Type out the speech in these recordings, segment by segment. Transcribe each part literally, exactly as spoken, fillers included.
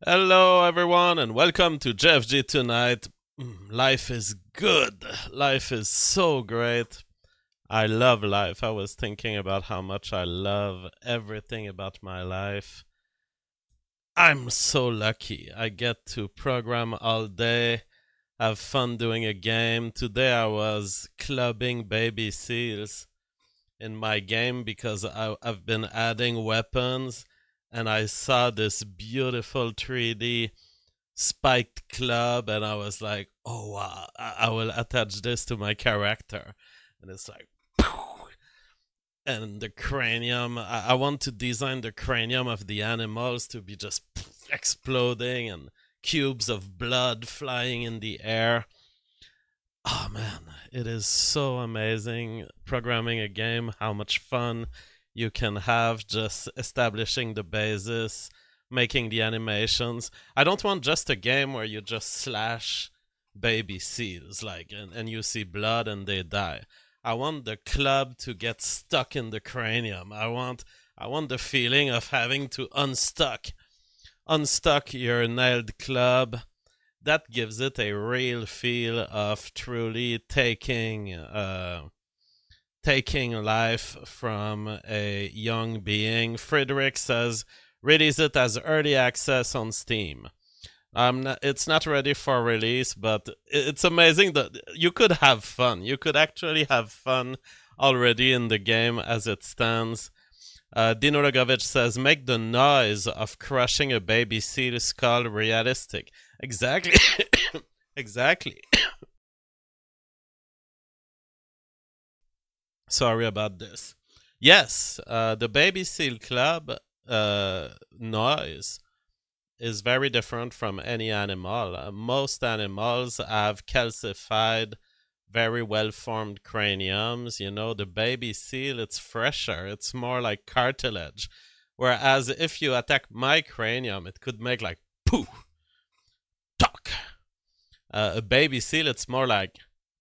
Hello, everyone, and welcome to J F G Tonight. Mm, Life is good. Life is so great. I love life. I was thinking about how much I love everything about my life. I'm so lucky. I get to program all day, have fun doing a game. Today I was clubbing baby seals in my game because I, I've been adding weapons, and I saw this beautiful three D spiked club, and I was like, oh wow, I, I will attach this to my character. And it's like, and the cranium, I, I want to design the cranium of the animals to be just exploding and cubes of blood flying in the air. Oh man, it is so amazing programming a game, how much fun you can have just establishing the basis, making the animations. I don't want just a game where you just slash baby seals like and, and you see blood and they die. I want the club to get stuck in the cranium. I want I want the feeling of having to unstuck unstuck your nailed club. That gives it a real feel of truly taking uh, taking life from a young being. Frederick says, release it as early access on Steam. Um, it's not ready for release, but it's amazing that you could have fun. You could actually have fun already in the game as it stands. Uh, Dino Rogovich says, make the noise of crushing a baby seal skull realistic. Exactly. Exactly. Sorry about this. Yes, uh, the baby seal club uh, noise is very different from any animal. Uh, most animals have calcified, very well formed craniums. You know, the baby seal, it's fresher, it's more like cartilage. Whereas if you attack my cranium, it could make like poof, talk. Uh, a baby seal, it's more like.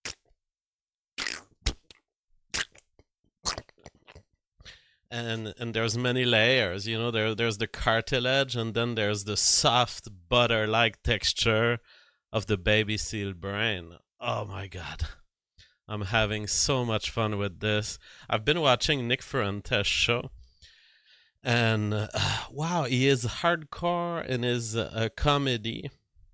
And and there's many layers, you know. There there's the cartilage, and then there's the soft butter-like texture of the baby seal brain. Oh my god, I'm having so much fun with this. I've been watching Nick Fuentes' show, and uh, wow, he is hardcore in his uh, comedy.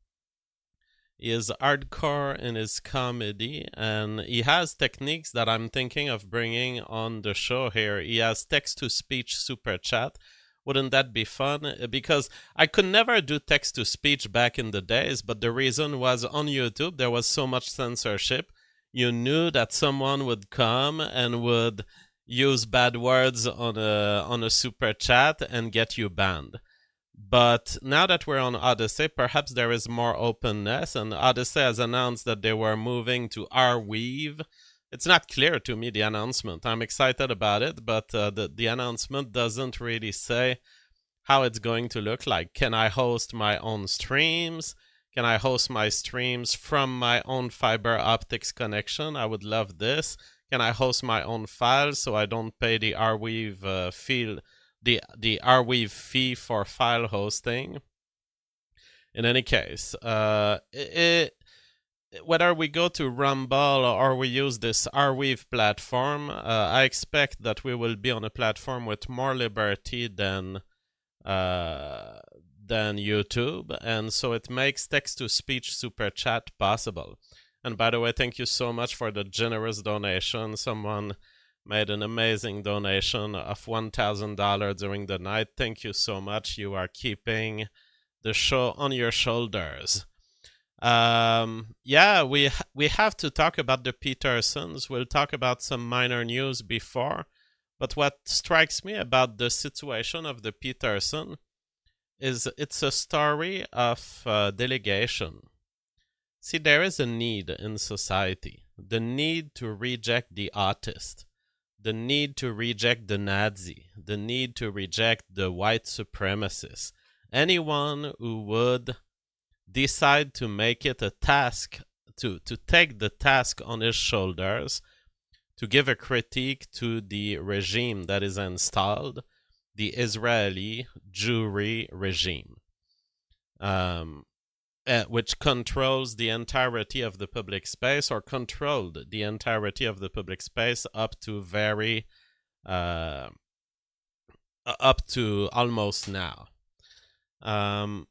He is hardcore in his comedy, and he has techniques that I'm thinking of bringing on the show here. He has text-to-speech super chat. Wouldn't that be fun? Because I could never do text-to-speech back in the days, but the reason was on YouTube there was so much censorship. You knew that someone would come and would use bad words on a on a super chat and get you banned. But now that we're on Odyssey, perhaps there is more openness, and Odyssey has announced that they were moving to Arweave. It's not clear to me, the announcement. I'm excited about it, but uh, the, the announcement doesn't really say how it's going to look like. Can I host my own streams? Can I host my streams from my own fiber optics connection? I would love this. Can I host my own files so I don't pay the Arweave uh, fee? the the Arweave fee for file hosting. In any case, uh, it, whether we go to Rumble or we use this Arweave platform, uh, I expect that we will be on a platform with more liberty than uh, than YouTube, and so it makes text-to-speech super chat possible. And by the way, thank you so much for the generous donation. Someone made an amazing donation of one thousand dollars during the night. Thank you so much. You are keeping the show on your shoulders. Um, yeah, we ha- we have to talk about the Petersons. We'll talk about some minor news before. But what strikes me about the situation of the Peterson is it's a story of uh, delegation. See, there is a need in society. The need to reject the autist. The need to reject the Nazi, the need to reject the white supremacist. Anyone who would decide to make it a task, to, to take the task on his shoulders, to give a critique to the regime that is installed, the Israeli Jewry regime. um, uh, which controls the entirety of the public space, or controlled the entirety of the public space up to very uh, up to almost now. Um,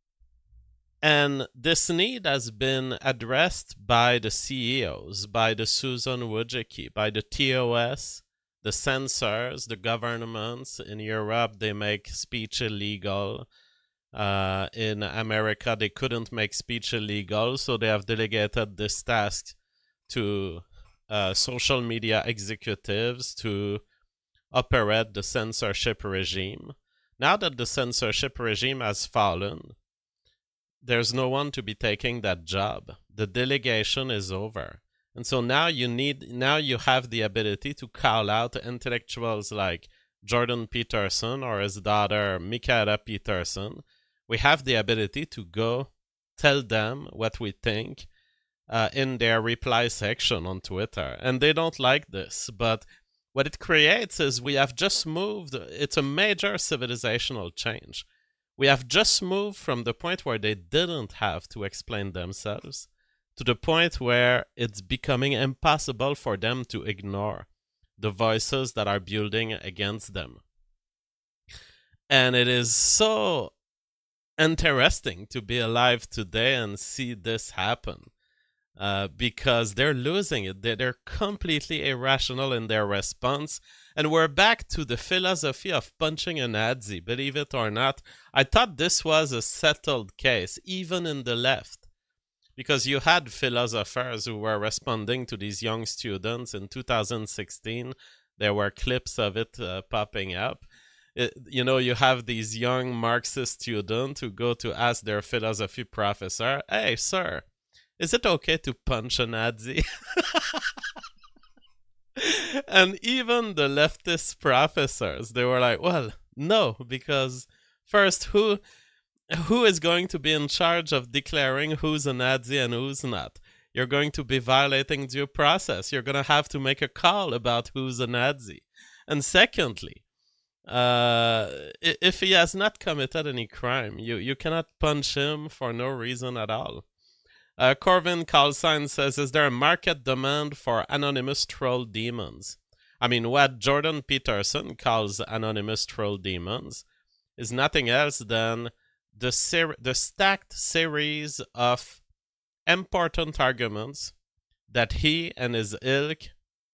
and this need has been addressed by the C E Os, by the Susan Wojcicki, by the T O S, the censors, the governments. In Europe, they make speech illegal. Uh, in America, they couldn't make speech illegal, so they have delegated this task to uh, social media executives to operate the censorship regime. Now that the censorship regime has fallen, there's no one to be taking that job. The delegation is over. And so now you need, now you have the ability to call out intellectuals like Jordan Peterson or his daughter Mikhaila Peterson. We have the ability to go tell them what we think uh, in their reply section on Twitter. And they don't like this, but what it creates is we have just moved, it's a major civilizational change. We have just moved from the point where they didn't have to explain themselves to the point where it's becoming impossible for them to ignore the voices that are building against them. And it is so interesting to be alive today and see this happen. Uh, because they're losing it. They're, they're completely irrational in their response. And we're back to the philosophy of punching a Nazi, believe it or not. I thought this was a settled case, even in the left. Because you had philosophers who were responding to these young students in two thousand sixteen. There were clips of it uh, popping up. It, you know, you have these young Marxist students who go to ask their philosophy professor, "Hey, sir, is it okay to punch a Nazi?" And even the leftist professors, they were like, well, no, because first, who who is going to be in charge of declaring who's a Nazi and who's not? You're going to be violating due process. You're going to have to make a call about who's a Nazi. And secondly, uh, if he has not committed any crime, you, you cannot punch him for no reason at all. Uh, Corvin Carlson says, is there a market demand for anonymous troll demons? I mean, what Jordan Peterson calls anonymous troll demons is nothing else than the ser- the stacked series of important arguments that he and his ilk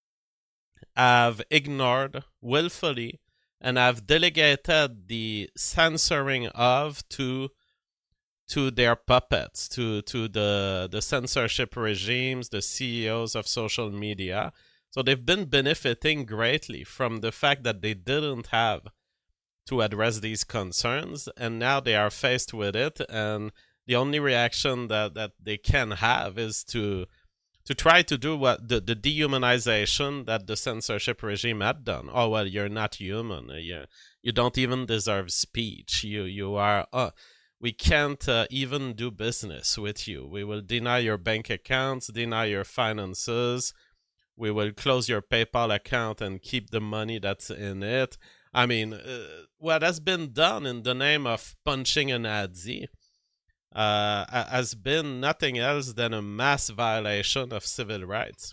have ignored willfully and have delegated the censoring of to to their puppets, to to the the censorship regimes, the C E Os of social media. So they've been benefiting greatly from the fact that they didn't have to address these concerns, and now they are faced with it, and the only reaction that, that they can have is to to try to do what the, the dehumanization that the censorship regime had done. Oh, well, you're not human. You, you don't even deserve speech. You you are... Uh, we can't uh, even do business with you. We will deny your bank accounts, deny your finances. We will close your PayPal account and keep the money that's in it. I mean, uh, what has been done in the name of punching a Nazi uh, has been nothing else than a mass violation of civil rights.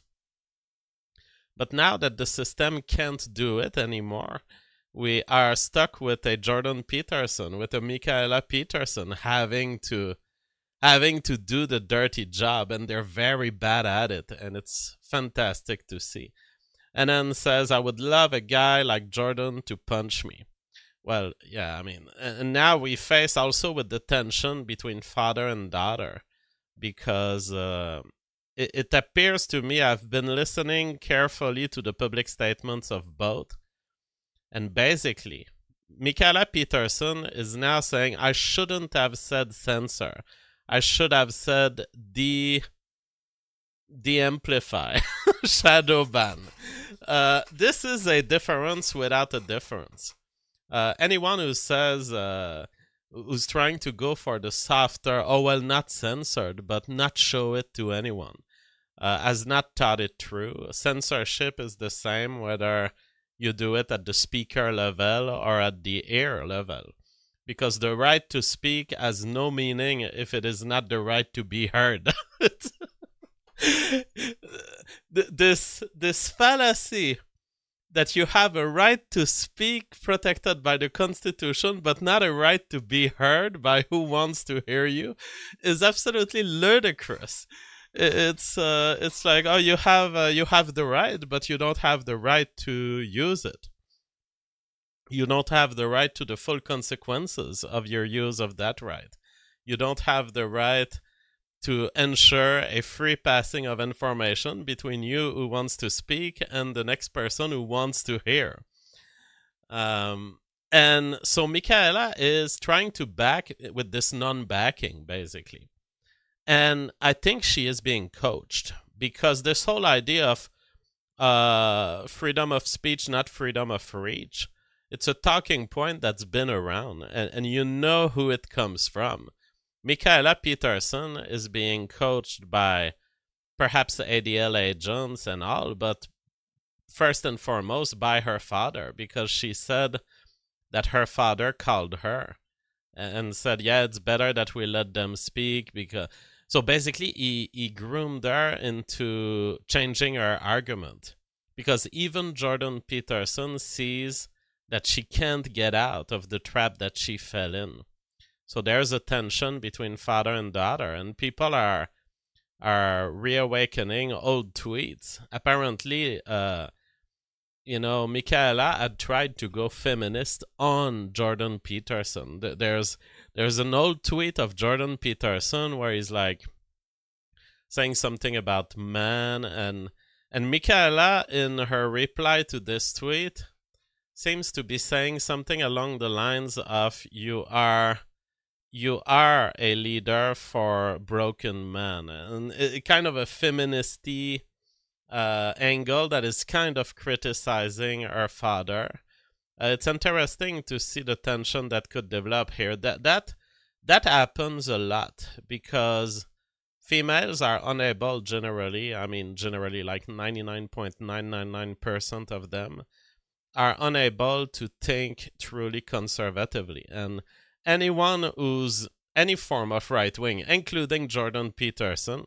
But now that the system can't do it anymore, we are stuck with a Jordan Peterson, with a Mikhaila Peterson having to having to do the dirty job, and they're very bad at it, and it's fantastic to see. And then says, I would love a guy like Jordan to punch me. Well, yeah, I mean, and now we face also with the tension between father and daughter, because uh, it, it appears to me, I've been listening carefully to the public statements of both, and basically, Mikhaila Peterson is now saying, I shouldn't have said censor. I should have said de, de-amplify, shadow ban. Uh, this is a difference without a difference. Uh, anyone who says, uh, who's trying to go for the softer, oh, well, not censored, but not show it to anyone, uh, has not thought it through. Censorship is the same whether you do it at the speaker level or at the ear level. because the right to speak has no meaning if it is not the right to be heard. this this fallacy that you have a right to speak protected by the Constitution, but not a right to be heard by who wants to hear you, is absolutely ludicrous. It's uh, it's like, oh, you have uh, you have the right, but you don't have the right to use it. You don't have the right to the full consequences of your use of that right. You don't have the right to ensure a free passing of information between you who wants to speak and the next person who wants to hear. Um, and so Michaela is trying to back with this non-backing, basically. And I think she is being coached, because this whole idea of uh, freedom of speech, not freedom of reach, it's a talking point that's been around, and, and you know who it comes from. Michaela Peterson is being coached by perhaps the A D L agents and all, but first and foremost by her father, because she said that her father called her and said, yeah, it's better that we let them speak. Because so basically he, he groomed her into changing her argument, because even Jordan Peterson sees that she can't get out of the trap that she fell in. So there's a tension between father and daughter, and people are are reawakening old tweets. Apparently, uh, you know, Michaela had tried to go feminist on Jordan Peterson. There's there's an old tweet of Jordan Peterson where he's like saying something about man, and and Michaela, in her reply to this tweet, seems to be saying something along the lines of, you are you are a leader for broken men, and it, kind of a feministy uh, angle that is kind of criticizing her father. Uh, it's interesting to see the tension that could develop here. That that that happens a lot, because females are unable generally, I mean generally like ninety-nine point nine nine nine percent of them are unable to think truly conservatively. And anyone who's any form of right-wing, including Jordan Peterson,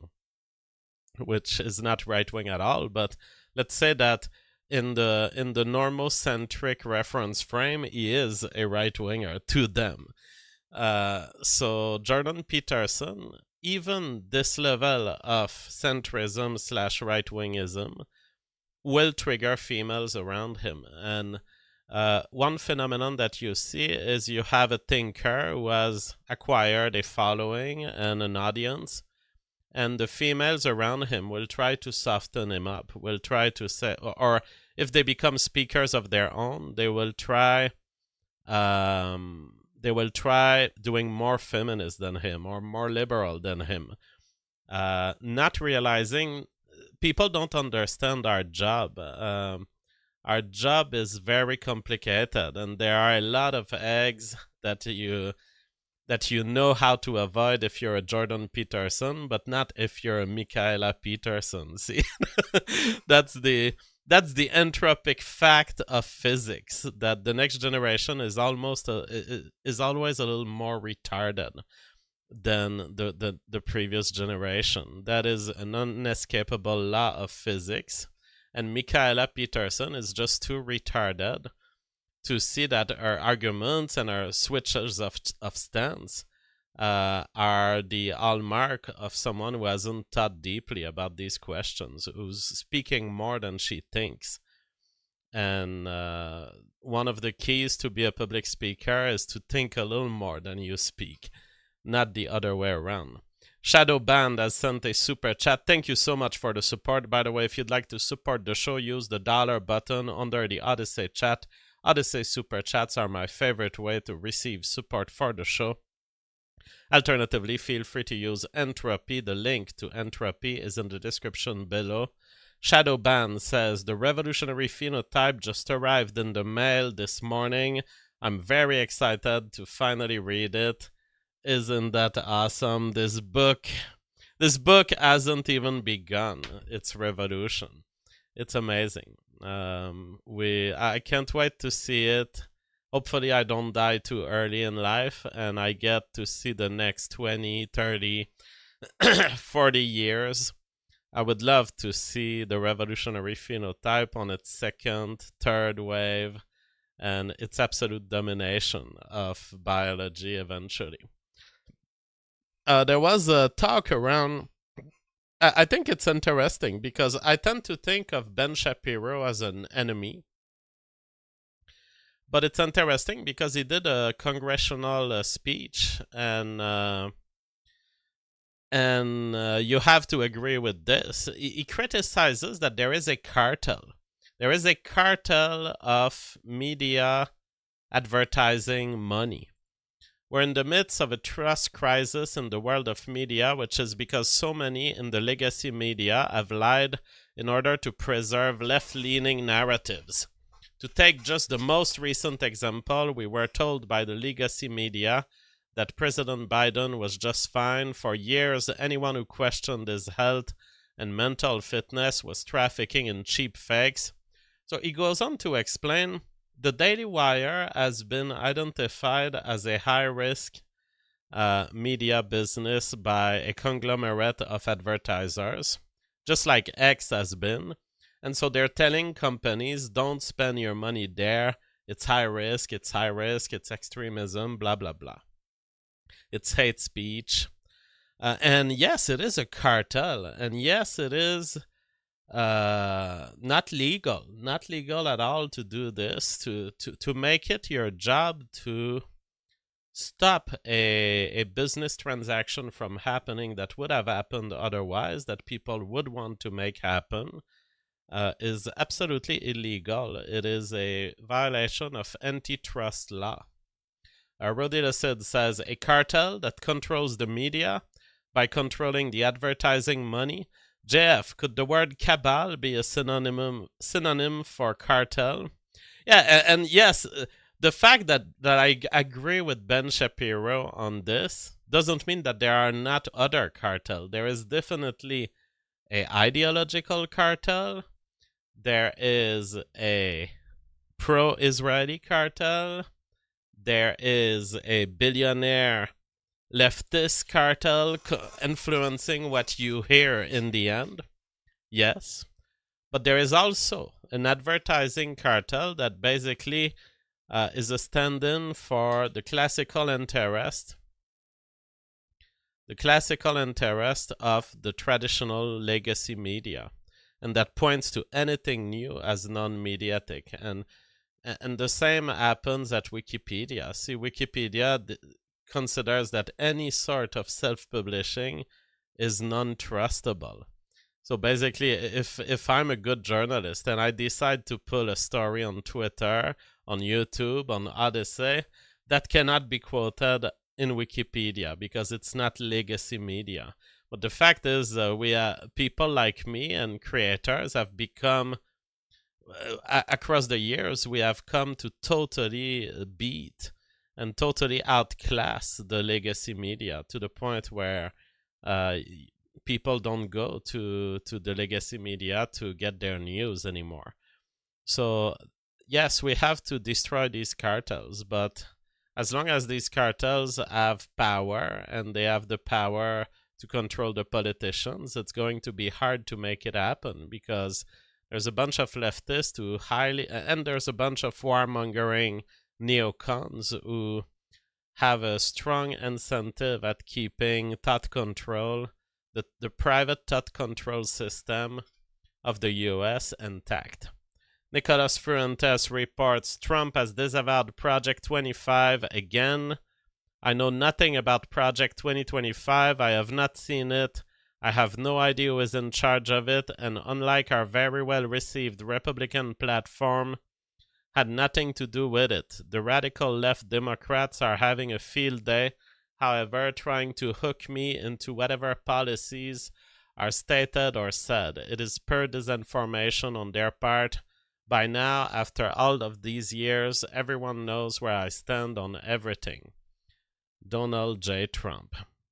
which is not right-wing at all, but let's say that in the in the normocentric reference frame, he is a right-winger to them. Uh, so Jordan Peterson, even this level of centrism slash right-wingism, will trigger females around him. And uh, one phenomenon that you see is you have a thinker who has acquired a following and an audience, and the females around him will try to soften him up, will try to say, or if they become speakers of their own, they will try um, they will try doing more feminist than him or more liberal than him, uh, not realizing people don't understand our job. Um, our job is very complicated, and there are a lot of eggs that you that you know how to avoid if you're a Jordan Peterson, but not if you're a Michaela Peterson. See, that's the that's the entropic fact of physics, that the next generation is almost a, is always a little more retarded than the, the, the previous generation. That is an unescapable law of physics, and Michaela Peterson is just too retarded to see that our arguments and our switches of of stance uh, are the hallmark of someone who hasn't thought deeply about these questions, who's speaking more than she thinks. And uh, one of the keys to be a public speaker is to think a little more than you speak, not the other way around. Shadow Band has sent a super chat. Thank you so much for the support. By the way, if you'd like to support the show, use the dollar button under the Odyssey chat. Odyssey super chats are my favorite way to receive support for the show. Alternatively, feel free to use Entropy. The link to Entropy is in the description below. Shadow Band says, the revolutionary phenotype just arrived in the mail this morning. I'm very excited to finally read it. Isn't that awesome? This book, this book hasn't even begun its revolution. It's amazing. Um, we, I can't wait to see it. Hopefully, I don't die too early in life and I get to see the next twenty, thirty, forty years. I would love to see the revolutionary phenotype on its second, third wave, and its absolute domination of biology eventually. Uh, there was a talk around. I I think it's interesting because I tend to think of Ben Shapiro as an enemy. But it's interesting because he did a congressional uh, speech, and uh, and uh, you have to agree with this. He, he criticizes that there is a cartel. There is a cartel of media advertising money. We're in the midst of a trust crisis in the world of media, which is because so many in the legacy media have lied in order to preserve left-leaning narratives. To take just the most recent example, we were told by the legacy media that President Biden was just fine. For years, anyone who questioned his health and mental fitness was trafficking in cheap fakes. So he goes on to explain the Daily Wire has been identified as a high-risk uh, media business by a conglomerate of advertisers, just like X has been. And so they're telling companies, don't spend your money there. It's high risk, it's high risk, it's extremism, blah, blah, blah. It's hate speech. Uh, and yes, it is a cartel. And yes, it is uh, not legal. Not legal at all to do this, to, to, to make it your job to stop a, a business transaction from happening that would have happened otherwise, that people would want to make happen. Uh, is absolutely illegal. It is a violation of antitrust law. Uh, Rodi Lassid says, a cartel that controls the media by controlling the advertising money. J F, could the word cabal be a synonym synonym for cartel? Yeah, and, and yes, the fact that, that I agree with Ben Shapiro on this doesn't mean that there are not other cartels. There is definitely a ideological cartel. There is a pro-Israeli cartel. There is a billionaire leftist cartel co- influencing what you hear in the end. Yes. But there is also an advertising cartel that basically uh, is a stand-in for the classical interest, the classical interest of the traditional legacy media. And that points to anything new as non-mediatic. And and the same happens at Wikipedia. See, Wikipedia d- considers that any sort of self-publishing is non-trustable. So basically, if if I'm a good journalist and I decide to pull a story on Twitter, on YouTube, on Odyssey, that cannot be quoted in Wikipedia because it's not legacy media. But the fact is, uh, we uh, people like me and creators have become, uh, across the years, we have come to totally beat and totally outclass the legacy media to the point where uh, people don't go to, to the legacy media to get their news anymore. So, yes, we have to destroy these cartels, but as long as these cartels have power and they have the power to control the politicians, it's going to be hard to make it happen because there's a bunch of leftists who highly, and there's a bunch of warmongering neocons who have a strong incentive at keeping thought control, the, the private thought control system of the U S intact. Nicolas Fuentes reports Trump has disavowed Project twenty-five again. I know nothing about Project twenty twenty-five. I have not seen it. I have no idea who is in charge of it, and unlike our very well-received Republican platform, had nothing to do with it. The radical left Democrats are having a field day, however, trying to hook me into whatever policies are stated or said. It is pure disinformation on their part. By now, after all of these years, everyone knows where I stand on everything. Donald J. Trump.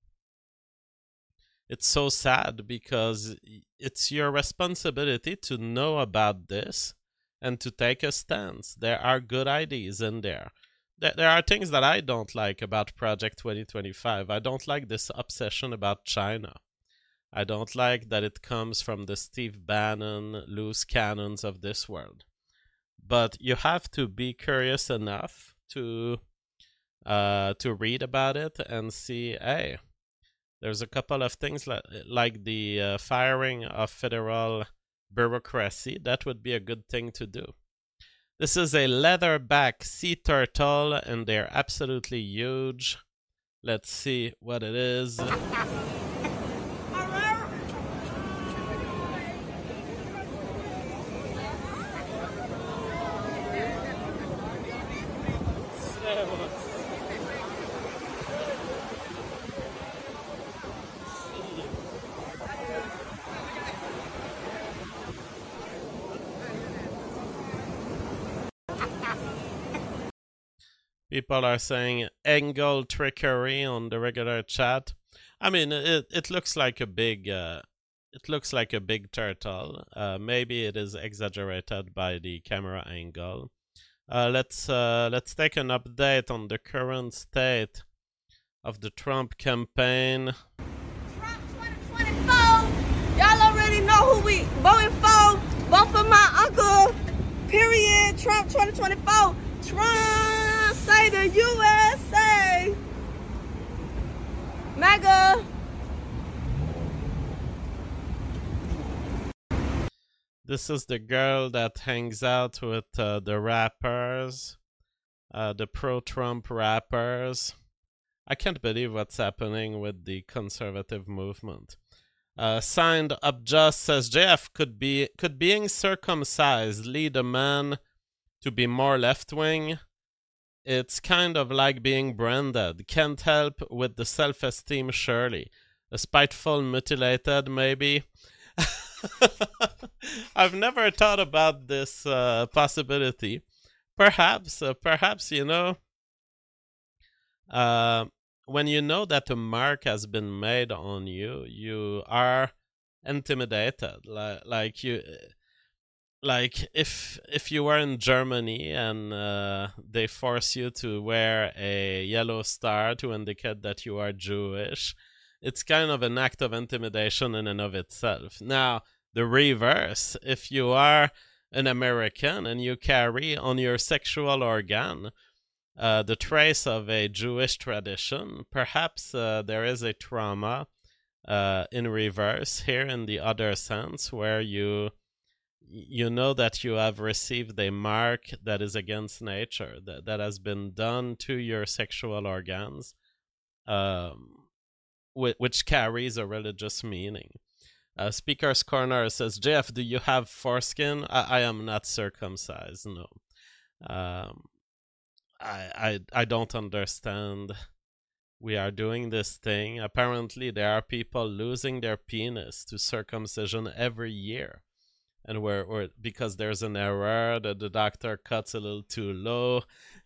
It's so sad because it's your responsibility to know about this and to take a stance. There are good ideas in there. there, there are things that I don't like about Project twenty twenty-five. I don't like this obsession about China. I don't like that it comes from the Steve Bannon loose cannons of this world. But you have to be curious enough to uh, to read about it and see, hey, there's a couple of things like, like the uh, firing of federal bureaucracy. That would be a good thing to do. This is a leatherback sea turtle, and they're absolutely huge. Let's see what it is. People are saying angle trickery on the regular chat. I mean, it it looks like a big uh, it looks like a big turtle. Uh, maybe it is exaggerated by the camera angle. Uh, let's uh, let's take an update on the current state of the Trump campaign. Trump twenty twenty-four. Y'all already know who we voting for. Vote for my uncle. Period. Trump twenty twenty-four. Trump, say the U S A. MAGA. This is the girl that hangs out with uh, the rappers, uh, the pro-Trump rappers. I can't believe what's happening with the conservative movement. Uh, signed up just says J F, could be could being circumcised lead a man to be more left-wing? It's kind of like being branded. Can't help with the self-esteem, surely. A spiteful mutilated, maybe? I've never thought about this uh, possibility. Perhaps, uh, perhaps, you know, uh, when you know that a mark has been made on you, you are intimidated. Like, like you... Like if if you were in Germany and uh, they force you to wear a yellow star to indicate that you are Jewish, it's kind of an act of intimidation in and of itself. Now, the reverse, if you are an American and you carry on your sexual organ uh, the trace of a Jewish tradition, perhaps uh, there is a trauma uh, in reverse here in the other sense where you... you know that you have received a mark that is against nature, that, that has been done to your sexual organs, um, wh- which carries a religious meaning. Uh, Speaker's Corner says, J F, do you have foreskin? I, I am not circumcised, no. Um, I, I, I don't understand. We are doing this thing. Apparently, there are people losing their penis to circumcision every year. And where, or because there's an error that the doctor cuts a little too low.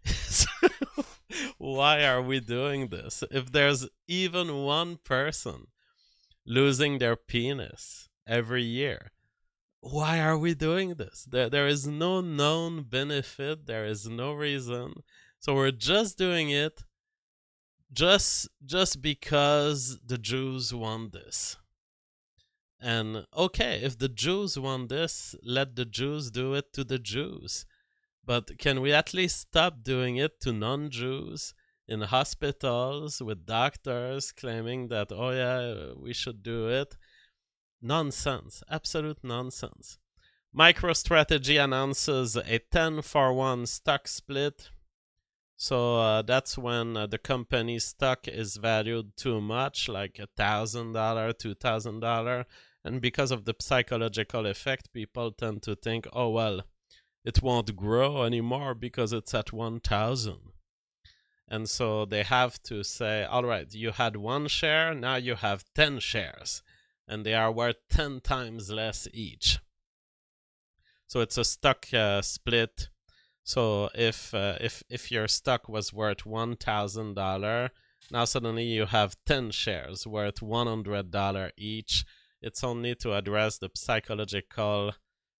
Why are we doing this? If there's even one person losing their penis every year, why are we doing this? There, there is no known benefit. There is no reason. So we're just doing it just, just because the Jews want this. And okay, if the Jews want this, let the Jews do it to the Jews. But can we at least stop doing it to non-Jews in hospitals with doctors claiming that, oh yeah, we should do it? Nonsense. Absolute nonsense. MicroStrategy announces a ten for one stock split. So uh, that's when uh, the company's stock is valued too much, like one thousand dollars, two thousand dollars. And because of the psychological effect, people tend to think, oh, well, it won't grow anymore because it's at one thousand. And so they have to say, all right, you had one share, now you have ten shares. And they are worth ten times less each. So it's a stock uh, split. So if uh, if if your stock was worth one thousand dollars, now suddenly you have ten shares worth one hundred dollars each. It's only to address the psychological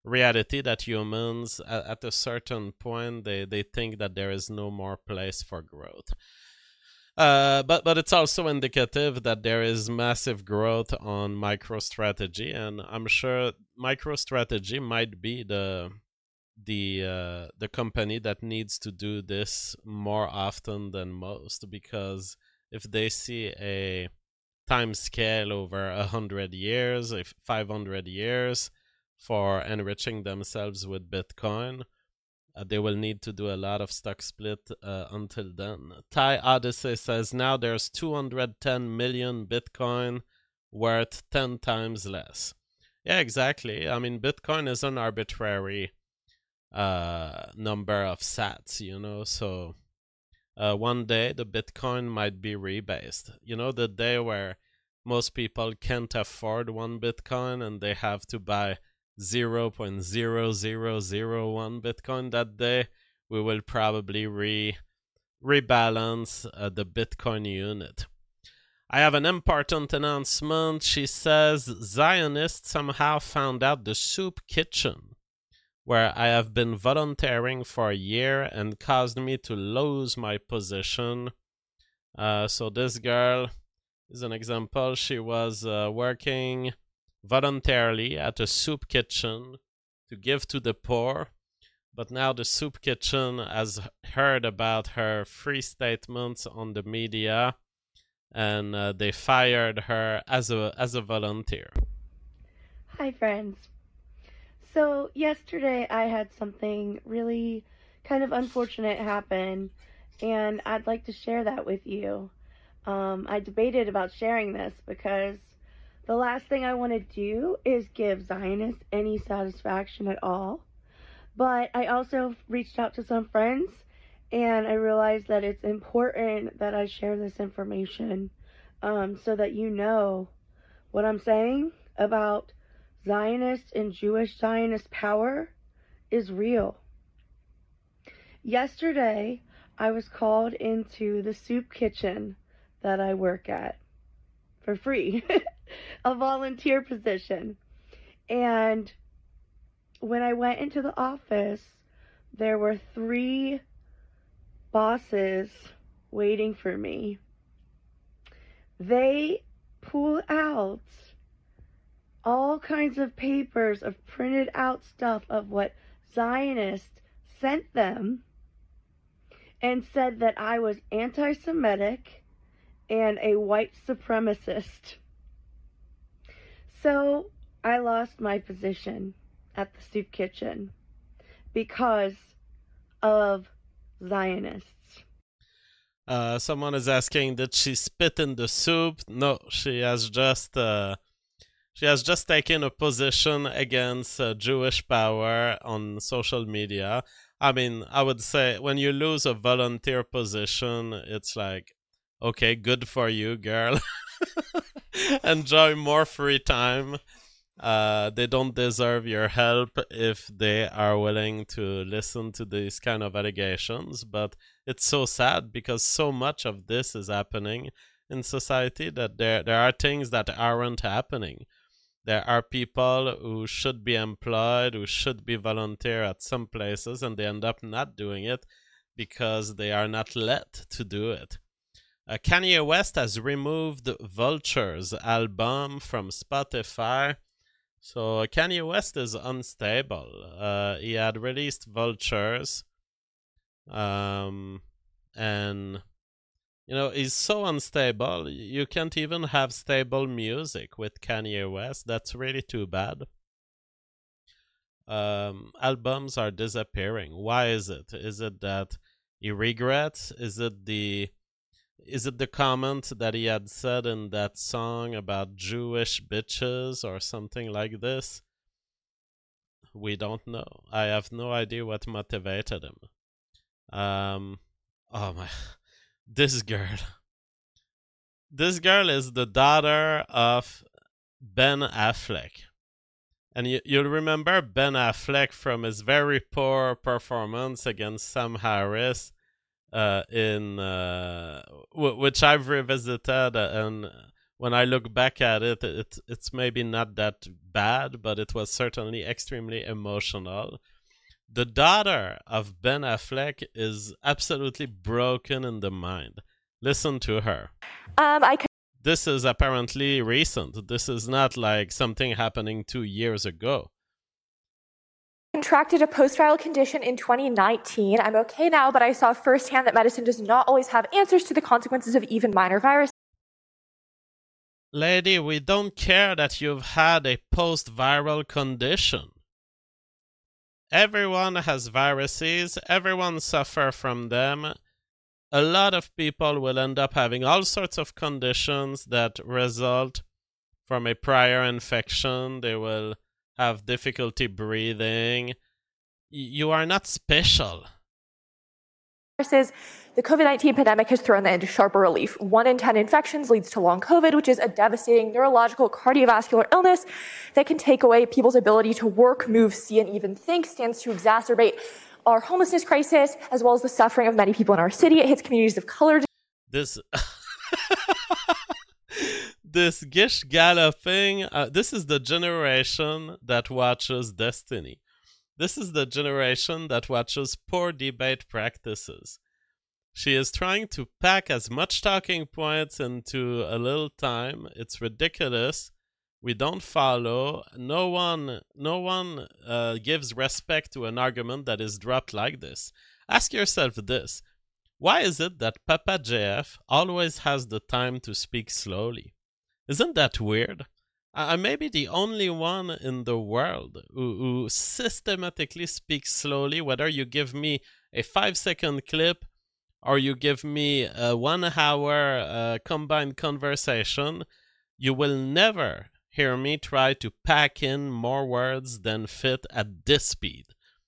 reality that humans, at, at a certain point, they, they think that there is no more place for growth. Uh, but but it's also indicative that there is massive growth on MicroStrategy, and I'm sure MicroStrategy might be the the uh, the company that needs to do this more often than most, because if they see a time scale over a hundred years, if five hundred years for enriching themselves with Bitcoin, Uh, they will need to do a lot of stock split uh, until then. Thai Odyssey says now there's two hundred ten million Bitcoin worth ten times less. Yeah, exactly. I mean, Bitcoin is an arbitrary uh, number of sats, you know, so uh, one day the Bitcoin might be rebased. You know, the day where most people can't afford one Bitcoin and they have to buy zero point zero zero zero one Bitcoin that day, we will probably re rebalance uh, the Bitcoin unit. I have an important announcement. She says Zionists somehow found out the soup kitchen, where I have been volunteering for a year, and caused me to lose my position. Uh, so this girl is an example. She was uh, working voluntarily at a soup kitchen to give to the poor, but now the soup kitchen has heard about her free statements on the media, and uh, they fired her as a as a volunteer. Hi friends. So yesterday I had something really kind of unfortunate happen, and I'd like to share that with you. Um, I debated about sharing this because the last thing I want to do is give Zionists any satisfaction at all. But I also reached out to some friends, and I realized that it's important that I share this information um, so that you know what I'm saying about Zionist and Jewish Zionist power is real. Yesterday, I was called into the soup kitchen that I work at for free. A volunteer position. And when I went into the office, there were three bosses waiting for me. They pulled out all kinds of papers of printed out stuff of what Zionists sent them, and said that I was anti-Semitic and a white supremacist. So I lost my position at the soup kitchen because of Zionists. Uh, someone is asking, did she spit in the soup? No, she has just uh, she has just taken a position against uh, Jewish power on social media. I mean, I would say when you lose a volunteer position, it's like, okay, good for you, girl. Enjoy more free time. Uh, they don't deserve your help if they are willing to listen to these kind of allegations. But it's so sad because so much of this is happening in society that there there are things that aren't happening. There are people who should be employed, who should be volunteer at some places, and they end up not doing it because they are not let to do it. Uh, Kanye West has removed Vulture's album from Spotify. So Kanye West is unstable. Uh, he had released Vultures, um, and you know he's so unstable. You can't even have stable music with Kanye West. That's really too bad. Um, albums are disappearing. Why is it? Is it that he regrets? Is it the Is it the comment that he had said in that song about Jewish bitches or something like this? We don't know. I have no idea what motivated him. Um, oh my, this girl. This girl is the daughter of Ben Affleck. And you, you'll remember Ben Affleck from his very poor performance against Sam Harris. Uh, in uh, w- which I've revisited, uh, and when I look back at it, it, it's maybe not that bad, but it was certainly extremely emotional. The daughter of Ben Affleck is absolutely broken in the mind. Listen to her. Um, I This is apparently recent. This is not like something happening two years ago. contracted a post-viral condition in twenty nineteen. I'm okay now, but I saw firsthand that medicine does not always have answers to the consequences of even minor viruses. Lady, we don't care that you've had a post-viral condition. Everyone has viruses. Everyone suffers from them. A lot of people will end up having all sorts of conditions that result from a prior infection. They will have difficulty breathing. You are not special. The COVID nineteen pandemic has thrown that into sharper relief. One in ten infections leads to long COVID, which is a devastating neurological cardiovascular illness that can take away people's ability to work, move, see, and even think, stands to exacerbate our homelessness crisis, as well as the suffering of many people in our city. It hits communities of color. This... This Gish Galloping, uh, this is the generation that watches Destiny. This is the generation that watches poor debate practices. She is trying to pack as much talking points into a little time. It's ridiculous. We don't follow. No one, no one uh, gives respect to an argument that is dropped like this. Ask yourself this. Why is it that Papa J F always has the time to speak slowly? Isn't that weird? I may be the only one in the world who, who systematically speaks slowly, whether you give me a five-second clip or you give me a one-hour uh, combined conversation. You will never hear me try to pack in more words than fit at this speed.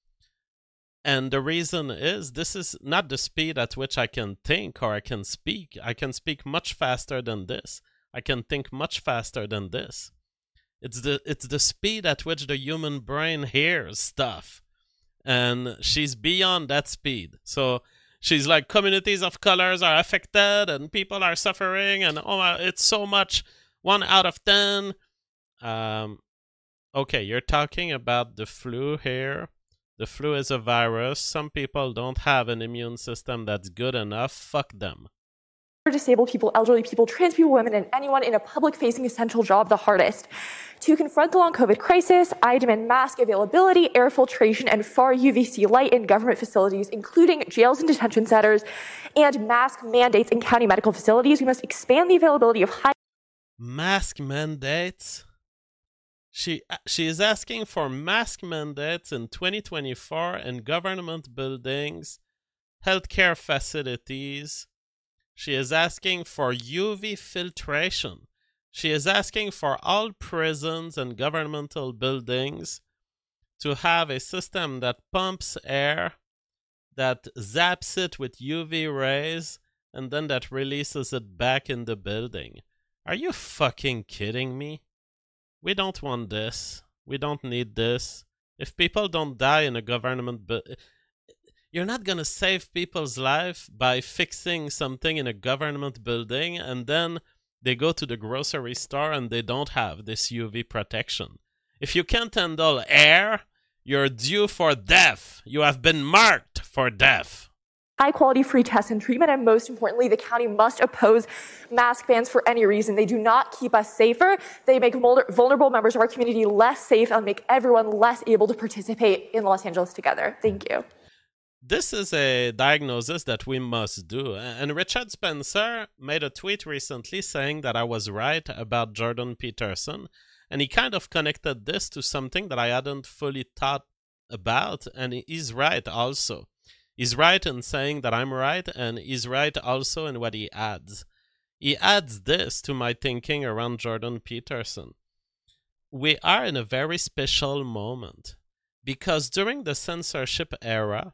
And the reason is, this is not the speed at which I can think or I can speak. I can speak much faster than this. I can think much faster than this. It's the it's the speed at which the human brain hears stuff. And she's beyond that speed. So she's like, communities of colors are affected and people are suffering and oh, it's so much, one out of ten. Um, okay, you're talking about the flu here. The flu is a virus. Some people don't have an immune system that's good enough. Fuck them. Disabled people, elderly people, trans people, women, and anyone in a public-facing essential job the hardest. To confront the long COVID crisis, I demand mask availability, air filtration, and far U V C light in government facilities, including jails and detention centers, and mask mandates in county medical facilities. We must expand the availability of high... Mask mandates? She, she is asking for mask mandates in twenty twenty-four in government buildings, healthcare facilities. She is asking for U V filtration. She is asking for all prisons and governmental buildings to have a system that pumps air, that zaps it with U V rays, and then that releases it back in the building. Are you fucking kidding me? We don't want this. We don't need this. If people don't die in a government building... You're not going to save people's life by fixing something in a government building and then they go to the grocery store and they don't have this U V protection. If you can't handle air, you're due for death. You have been marked for death. High-quality free tests and treatment, and most importantly, the county must oppose mask bans for any reason. They do not keep us safer. They make vulnerable members of our community less safe and make everyone less able to participate in Los Angeles together. Thank you. This is a diagnosis that we must do. And Richard Spencer made a tweet recently saying that I was right about Jordan Peterson. And he kind of connected this to something that I hadn't fully thought about. And he's right also. He's right in saying that I'm right. And he's right also in what he adds. He adds this to my thinking around Jordan Peterson. We are in a very special moment. Because during the censorship era,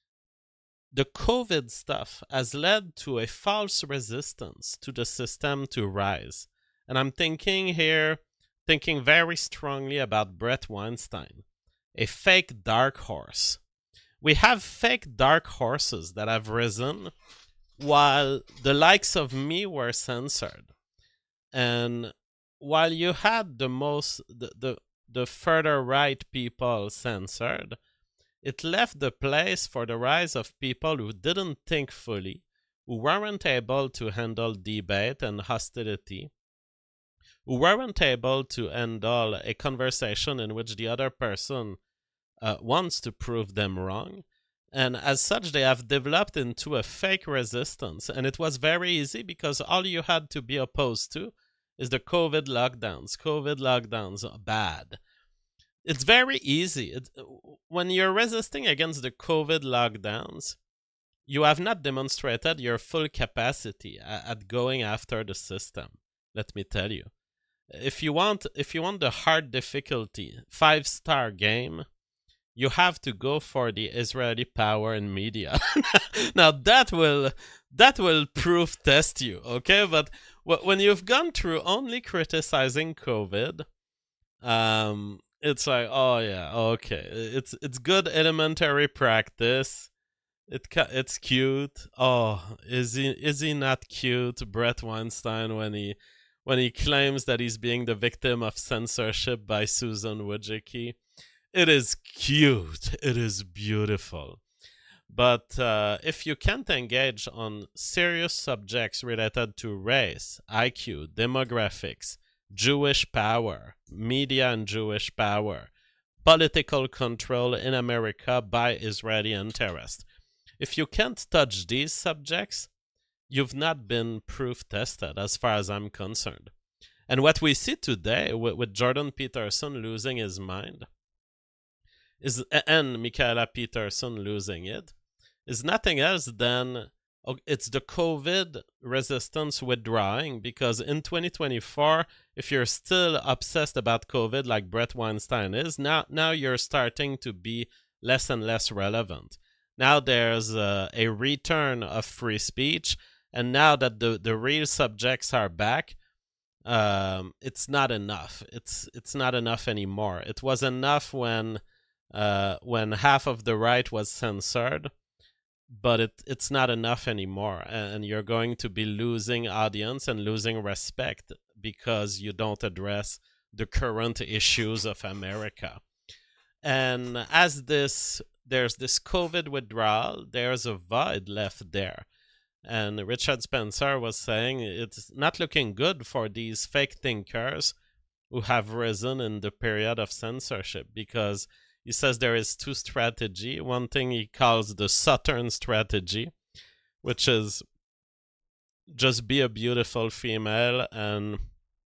the COVID stuff has led to a false resistance to the system to rise. And I'm thinking here, thinking very strongly about Bret Weinstein, a fake dark horse. We have fake dark horses that have risen while the likes of me were censored. And while you had the most the, the the further right people censored, it left the place for the rise of people who didn't think fully, who weren't able to handle debate and hostility, who weren't able to handle a conversation in which the other person uh, wants to prove them wrong. And as such, they have developed into a fake resistance. And it was very easy because all you had to be opposed to is the COVID lockdowns. COVID lockdowns are bad. It's very easy. It, when you're resisting against the COVID lockdowns, you have not demonstrated your full capacity at, at going after the system. Let me tell you. If you want, if you want the hard difficulty, five-star game, you have to go for the Israeli power in media. Now that will that will proof test you, okay? But w- when you've gone through only criticizing COVID, um, it's like, oh yeah, okay, it's it's good elementary practice. It ca- it's cute. Oh, is he is he not cute, Brett Weinstein, when he when he claims that he's being the victim of censorship by Susan Wojcicki? It is cute. It is beautiful. But uh, if you can't engage on serious subjects related to race, I Q, demographics, Jewish power, media and Jewish power, political control in America by Israeli interest, if you can't touch these subjects, you've not been proof tested as far as I'm concerned. And what we see today with, with Jordan Peterson losing his mind is, and Michaela Peterson losing it, is nothing else than it's the COVID resistance withdrawing, because in twenty twenty-four, if you're still obsessed about COVID like Brett Weinstein is, now, now you're starting to be less and less relevant. Now there's a, a return of free speech, and now that the, the real subjects are back, um, it's not enough. It's it's not enough anymore. It was enough when uh, when half of the right was censored, but it it's not enough anymore, and you're going to be losing audience and losing respect because you don't address the current issues of America. And as this there's this COVID withdrawal, there's a void left there. And Richard Spencer was saying it's not looking good for these fake thinkers who have risen in the period of censorship, because he says there is two strategy. One thing he calls the Southern strategy, which is just be a beautiful female and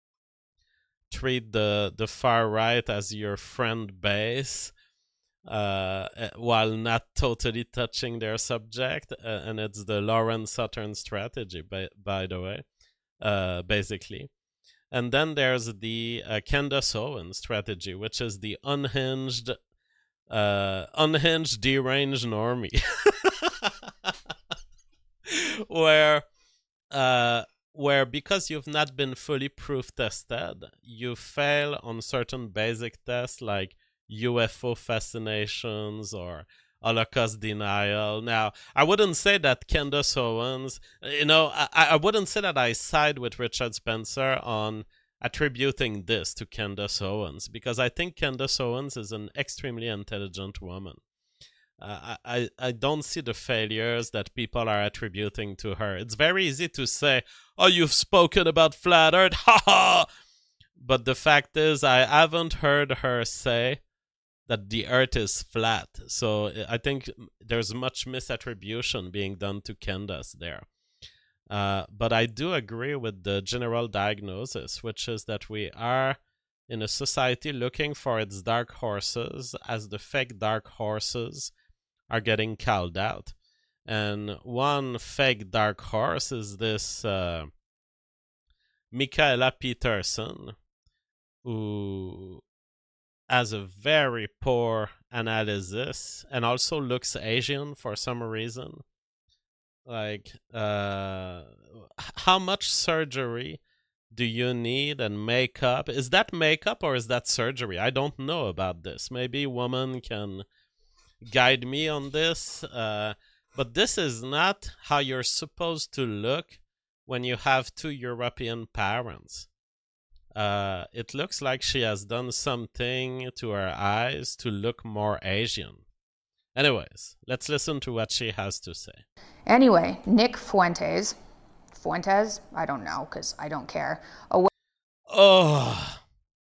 treat the, the far right as your friend base, uh, while not totally touching their subject. Uh, and it's the Lauren Southern strategy, by, by the way, uh, basically. And then there's the uh, Candace Owens strategy, which is the unhinged, uh, unhinged, deranged normie, where, uh, where because you've not been fully proof tested, you fail on certain basic tests like U F O fascinations or Holocaust denial. Now, I wouldn't say that Candace Owens, you know, I, I wouldn't say that I side with Richard Spencer on attributing this to Candace Owens, because I think Candace Owens is an extremely intelligent woman. Uh, I, I don't see the failures that people are attributing to her. It's very easy to say, oh, you've spoken about flat earth, ha ha! But the fact is, I haven't heard her say that the earth is flat. So I think there's much misattribution being done to Candace there. Uh, but I do agree with the general diagnosis, which is that we are in a society looking for its dark horses as the fake dark horses are getting called out. And one fake dark horse is this uh, Michaela Peterson, who has a very poor analysis and also looks Asian for some reason. Like, uh, how much surgery do you need and makeup? Is that makeup or is that surgery? I don't know about this. Maybe a woman can guide me on this. Uh, but this is not how you're supposed to look when you have two European parents. Uh, it looks like she has done something to her eyes to look more Asian. Anyways, let's listen to what she has to say. Anyway, Nick Fuentes, Fuentes? I don't know, because I don't care. A Oh,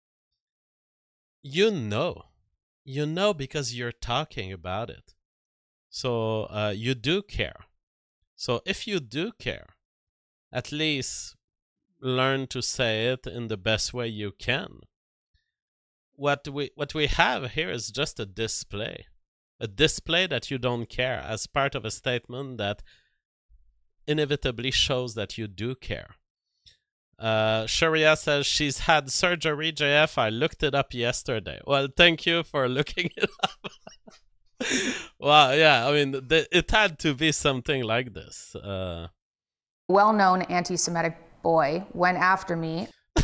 you know. You know because you're talking about it. So uh, you do care. So if you do care, at least learn to say it in the best way you can. What we what we have here is just a display. A display that you don't care as part of a statement that inevitably shows that you do care. Uh, Sharia says she's had surgery, J F. I looked it up yesterday. Well, thank you for looking it up. Wow, yeah, I mean, th- it had to be something like this. Uh, well-known anti-Semitic boy went after me.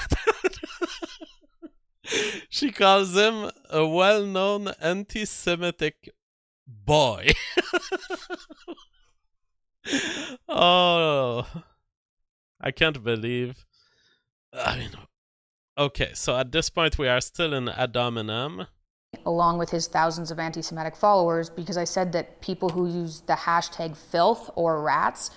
She calls him a well-known anti-Semitic boy. Oh, I can't believe. I mean, okay, so at this point we are still in ad hominem. Along with his thousands of anti-Semitic followers, because I said that people who use the hashtag filth or rats.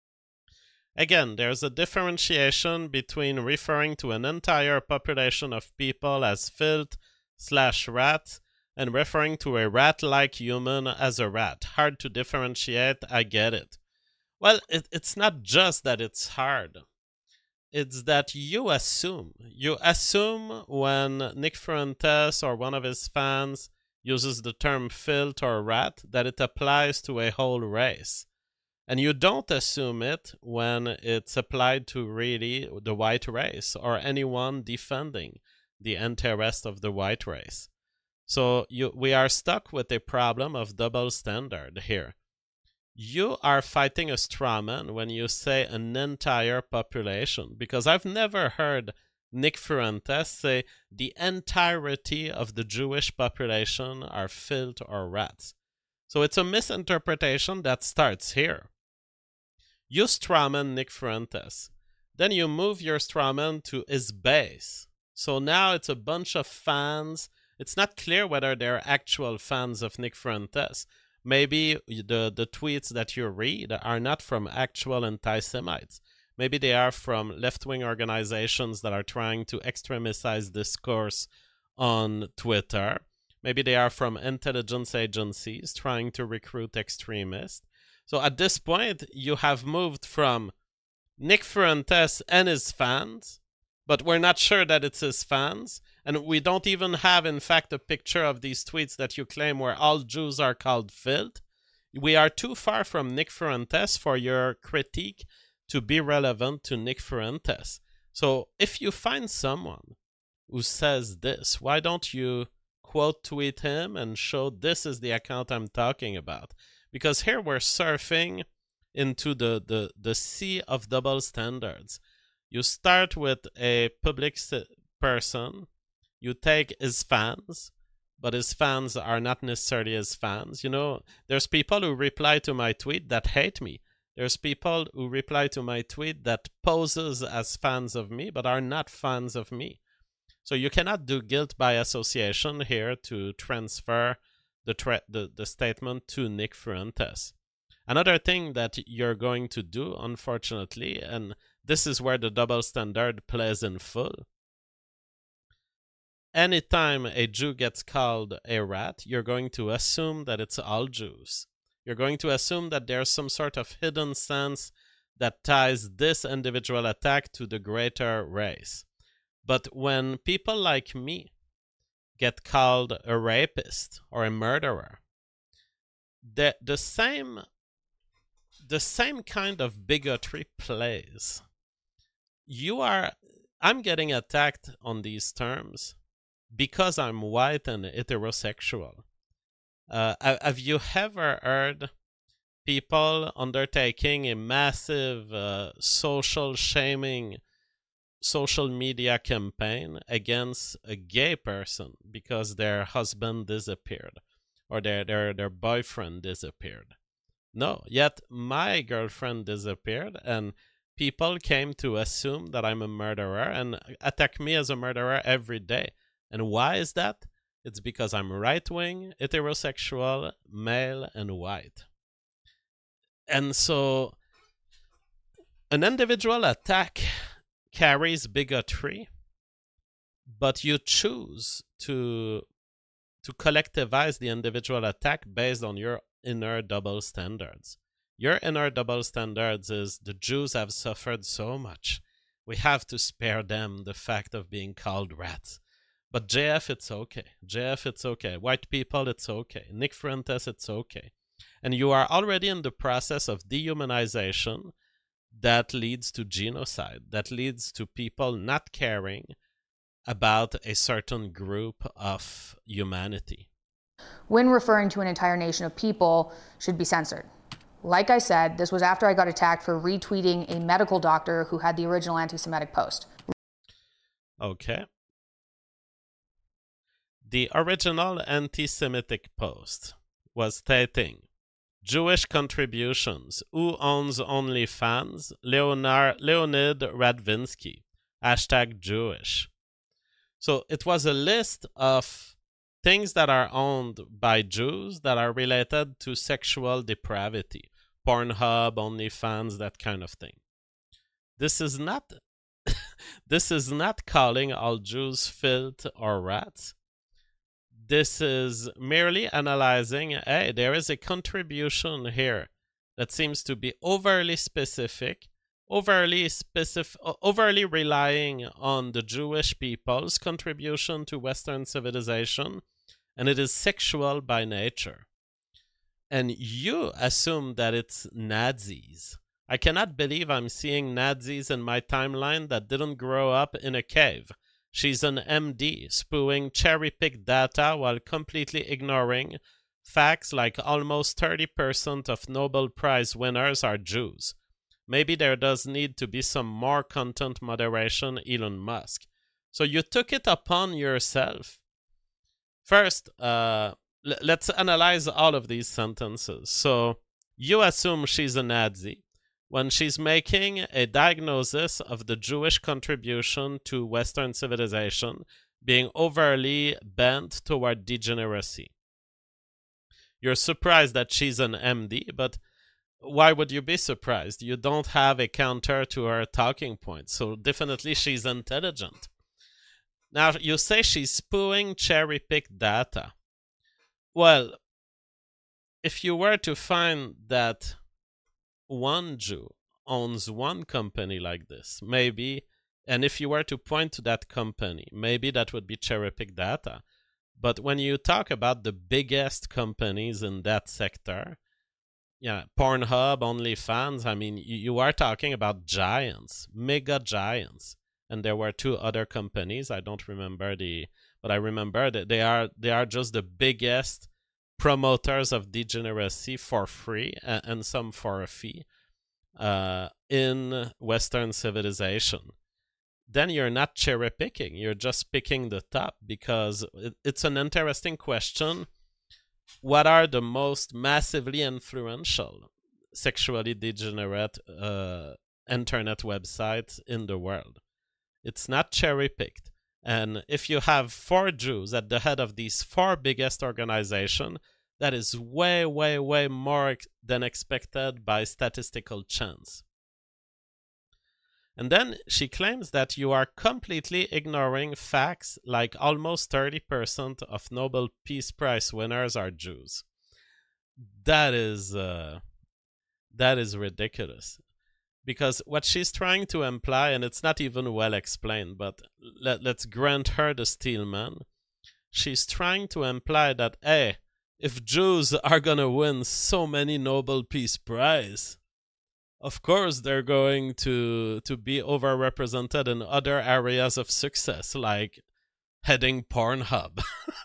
Again, there's a differentiation between referring to an entire population of people as filth slash rat and referring to a rat-like human as a rat. Hard to differentiate, I get it. Well, it, it's not just that it's hard. It's that you assume. You assume when Nick Fuentes or one of his fans uses the term filth or rat that it applies to a whole race. And you don't assume it when it's applied to really the white race or anyone defending the interest of the white race. So you, we are stuck with a problem of double standard here. You are fighting a straw man when you say an entire population, because I've never heard Nick Fuentes say the entirety of the Jewish population are filth or rats. So it's a misinterpretation that starts here. You strawman Nick Fuentes. Then you move your strawman to his base. So now it's a bunch of fans. It's not clear whether they're actual fans of Nick Fuentes. Maybe the, the tweets that you read are not from actual anti-Semites. Maybe they are from left-wing organizations that are trying to extremicize discourse on Twitter. Maybe they are from intelligence agencies trying to recruit extremists. So at this point, you have moved from Nick Fuentes and his fans, but we're not sure that it's his fans. And we don't even have, in fact, a picture of these tweets that you claim where all Jews are called filth. We are too far from Nick Fuentes for your critique to be relevant to Nick Fuentes. So if you find someone who says this, why don't you quote tweet him and show this is the account I'm talking about? Because here we're surfing into the, the, the sea of double standards. You start with a public person. You take his fans, but his fans are not necessarily his fans. You know, there's people who reply to my tweet that hate me. There's people who reply to my tweet that poses as fans of me, but are not fans of me. So you cannot do guilt by association here to transfer the tra- the, the statement to Nick Fuentes. Another thing that you're going to do, unfortunately, and this is where the double standard plays in full. Anytime a Jew gets called a rat, you're going to assume that it's all Jews. You're going to assume that there's some sort of hidden sense that ties this individual attack to the greater race. But when people like me get called a rapist or a murderer, the, the same the same kind of bigotry plays. You are, I'm getting attacked on these terms because I'm white and heterosexual. Uh, have you ever heard people undertaking a massive uh, social shaming, social media campaign against a gay person because their husband disappeared or their, their, their boyfriend disappeared? No, yet my girlfriend disappeared, and people came to assume that I'm a murderer and attack me as a murderer every day. And why is that? It's because I'm right-wing, heterosexual, male, and white. And so an individual attack carries bigotry, but you choose to to collectivize the individual attack based on your inner double standards. Your inner double standards is the Jews have suffered so much. We have to spare them the fact of being called rats. But J F, it's okay. J F, it's okay. White people, it's okay. Nick Fuentes, it's okay. And you are already in the process of dehumanization that leads to genocide, that leads to people not caring about a certain group of humanity. When referring to an entire nation of people should be censored. Like I said, this was after I got attacked for retweeting a medical doctor who had the original anti-Semitic post. Okay. The original anti-Semitic post was stating, Jewish contributions, who owns OnlyFans? Leonard, Leonid Radvinsky, hashtag Jewish. So it was a list of things that are owned by Jews that are related to sexual depravity. Pornhub, OnlyFans, that kind of thing. This is not this is not calling all Jews filth or rats. This is merely analyzing, hey, there is a contribution here that seems to be overly specific, overly specific, overly relying on the Jewish people's contribution to Western civilization, and it is sexual by nature. And you assume that it's Nazis. I cannot believe I'm seeing Nazis in my timeline that didn't grow up in a cave. She's an M D spewing cherry-picked data while completely ignoring facts like almost thirty percent of Nobel Prize winners are Jews. Maybe there does need to be some more content moderation, Elon Musk. So you took it upon yourself. First, uh, l- let's analyze all of these sentences. So you assume she's a Nazi when she's making a diagnosis of the Jewish contribution to Western civilization being overly bent toward degeneracy. You're surprised that she's an M D, but why would you be surprised? You don't have a counter to her talking points, so definitely she's intelligent. Now, you say she's spewing cherry-picked data. Well, if you were to find that one Jew owns one company like this, maybe, and if you were to point to that company, maybe that would be cherry-picked data. But when you talk about the biggest companies in that sector, yeah, Pornhub, OnlyFans, I mean, you, you are talking about giants, mega giants. And there were two other companies, I don't remember the, but I remember that they are they are just the biggest promoters of degeneracy for free and, and some for a fee uh, in Western civilization. Then you're not cherry picking, you're just picking the top, because it, it's an interesting question. What are the most massively influential sexually degenerate uh, internet websites in the world? It's not cherry picked. And if you have four Jews at the head of these four biggest organizations, that is way, way, way more ex- than expected by statistical chance. And then she claims that you are completely ignoring facts like almost thirty percent of Nobel Peace Prize winners are Jews. That is, uh, that is ridiculous. Because what she's trying to imply, and it's not even well explained, but let, let's grant her the Steelman. She's trying to imply that, hey, if Jews are going to win so many Nobel Peace Prize, of course they're going to, to be overrepresented in other areas of success, like heading Pornhub.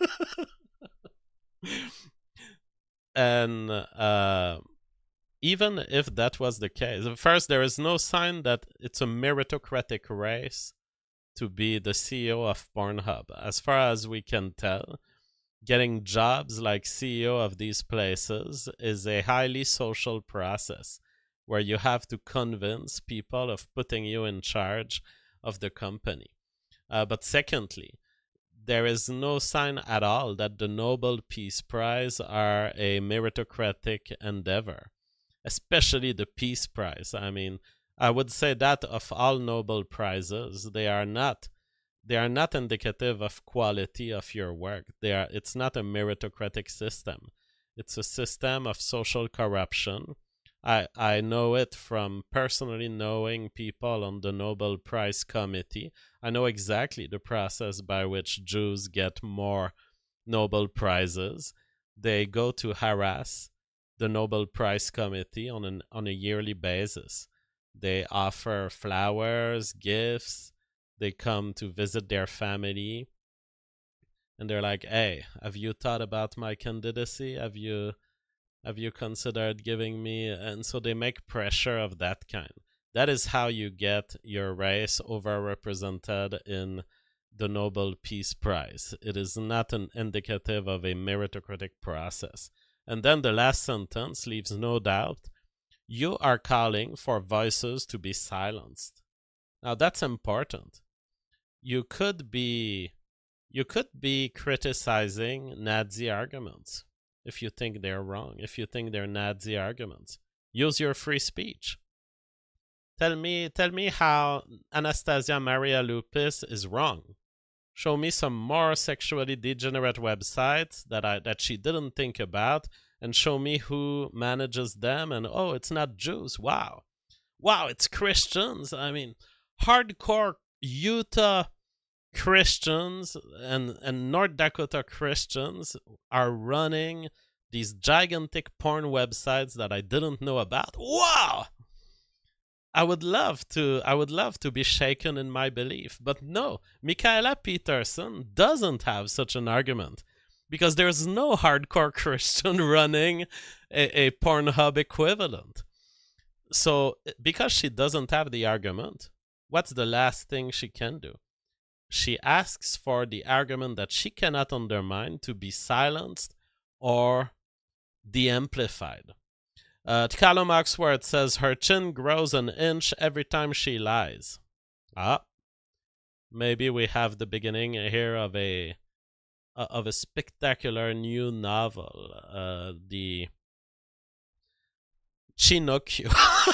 and... Uh, Even if that was the case, first, there is no sign that it's a meritocratic race to be the C E O of Pornhub. As far as we can tell, getting jobs like C E O of these places is a highly social process. where you have to convince people of putting you in charge of the company. Uh, but secondly, there is no sign at all that the Nobel Peace Prize are a meritocratic endeavor, especially the Peace Prize. I mean, I would say that of all Nobel Prizes, they are not they are not indicative of quality of your work. They are it's not a meritocratic system. It's a system of social corruption. I I know it from personally knowing people on the Nobel Prize Committee. I know exactly the process by which Jews get more Nobel Prizes. They go to harass the Nobel Prize Committee on an on a yearly basis. They offer flowers, gifts. They come to visit their family. And they're like, hey, have you thought about my candidacy? Have you have you considered giving me? And so they make pressure of that kind. That is how you get your race overrepresented in the Nobel Peace Prize. It is not an indicative of a meritocratic process. And then the last sentence leaves no doubt. You are calling for voices to be silenced. Now that's important. You could be you could be criticizing Nazi arguments if you think they're wrong, if you think they're Nazi arguments. Use your free speech. Tell me tell me how Anastasia Maria Lupis is wrong. Show me some more sexually degenerate websites that I that she didn't think about, and show me who manages them, and oh, it's not Jews. Wow. Wow, it's Christians. I mean, hardcore Utah Christians and, and North Dakota Christians are running these gigantic porn websites that I didn't know about. Wow! I would love to I would love to be shaken in my belief, but no, Mikhaila Peterson doesn't have such an argument because there's no hardcore Christian running a, a Pornhub equivalent. So because she doesn't have the argument, what's the last thing she can do? She asks for the argument that she cannot undermine to be silenced or de-amplified. Uh, Tkalo Maxworth says her chin grows an inch every time she lies. Ah, maybe we have the beginning here of a uh, of a spectacular new novel, uh, the Chinokyo.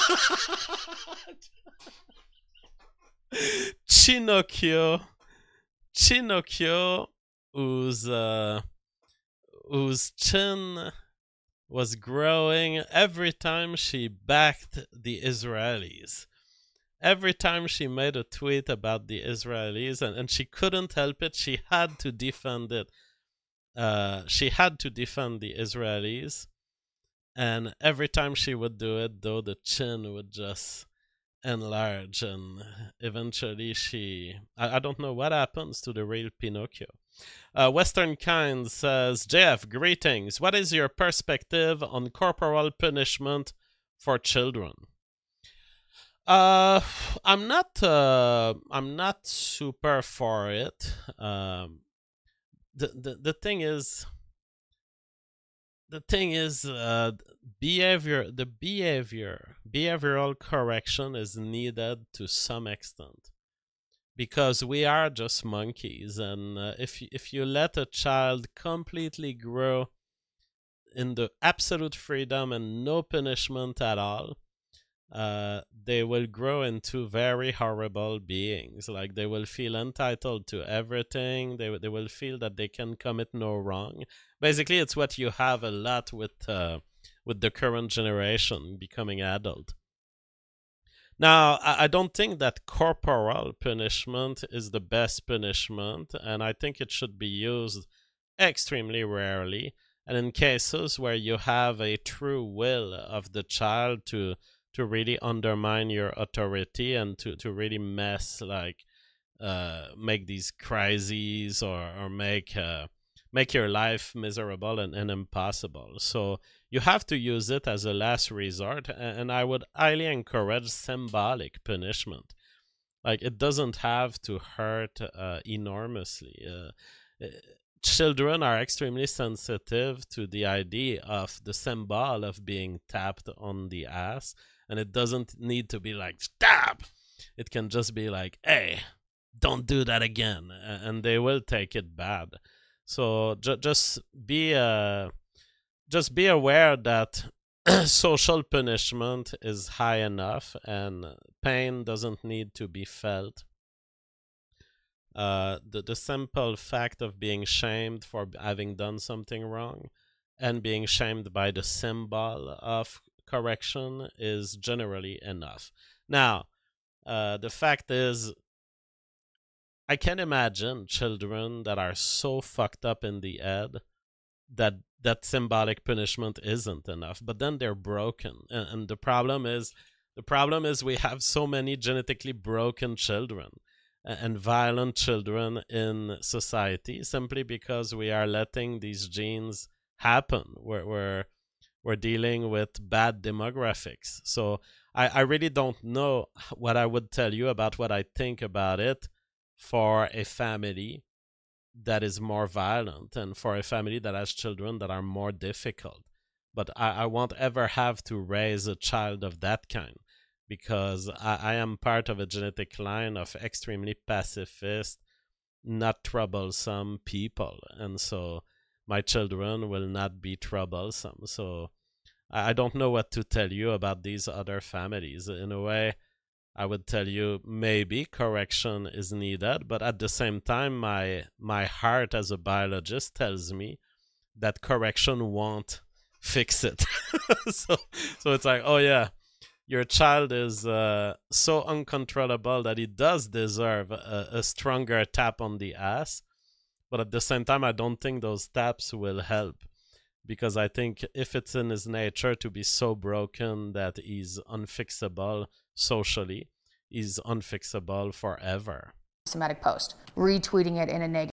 Chinokyo. Chinokyo, whose uh, whose chin was growing every time she backed the Israelis. Every time she made a tweet about the Israelis, and, and she couldn't help it, she had to defend it. Uh, she had to defend the Israelis, and every time she would do it, though, the chin would just enlarge, and eventually she... I, I don't know what happens to the real Pinocchio. Uh, Western Kind says, J F, greetings. What is your perspective on corporal punishment for children? Uh, I'm not. Uh, I'm not super for it. Um, the the the thing is, the thing is, uh, behavior. The behavior, behavioral correction is needed to some extent. Because we are just monkeys, and uh, if if you let a child completely grow in the absolute freedom and no punishment at all, uh, they will grow into very horrible beings. Like they will feel entitled to everything. They they will feel that they can commit no wrong. Basically, it's what you have a lot with uh, with the current generation becoming adult. Now, I don't think that corporal punishment is the best punishment, and I think it should be used extremely rarely. And in cases where you have a true will of the child to to really undermine your authority and to, to really mess, like, uh, make these crises or, or make uh, make your life miserable and, and impossible. So you have to use it as a last resort, and I would highly encourage symbolic punishment. Like, it doesn't have to hurt uh, enormously. Uh, children are extremely sensitive to the idea of the symbol of being tapped on the ass, And it doesn't need to be like, stop! It can just be like, hey, don't do that again. And they will take it bad. So ju- just be uh, just be aware that social punishment is high enough and pain doesn't need to be felt. Uh, the, the simple fact of being shamed for having done something wrong and being shamed by the symbol of correction is generally enough. Now, uh, the fact is, I can imagine children that are so fucked up in the head that that symbolic punishment isn't enough, but then they're broken. And, and the problem is, the problem is we have so many genetically broken children and violent children in society simply because we are letting these genes happen. We're, we're, we're dealing with bad demographics. So I, I really don't know what I would tell you about what I think about it for a family that is more violent and for a family that has children that are more difficult. But I, I won't ever have to raise a child of that kind because I, I am part of a genetic line of extremely pacifist, not troublesome people. And so my children will not be troublesome. So I, I don't know what to tell you about these other families. In a way, I would tell you maybe correction is needed, but at the same time, my my heart as a biologist tells me that correction won't fix it. so, so it's like, oh yeah, your child is uh, so uncontrollable that he does deserve a, a stronger tap on the ass. But at the same time, I don't think those taps will help because I think if it's in his nature to be so broken that he's unfixable socially, is unfixable forever. Semitic post, retweeting it in a negative.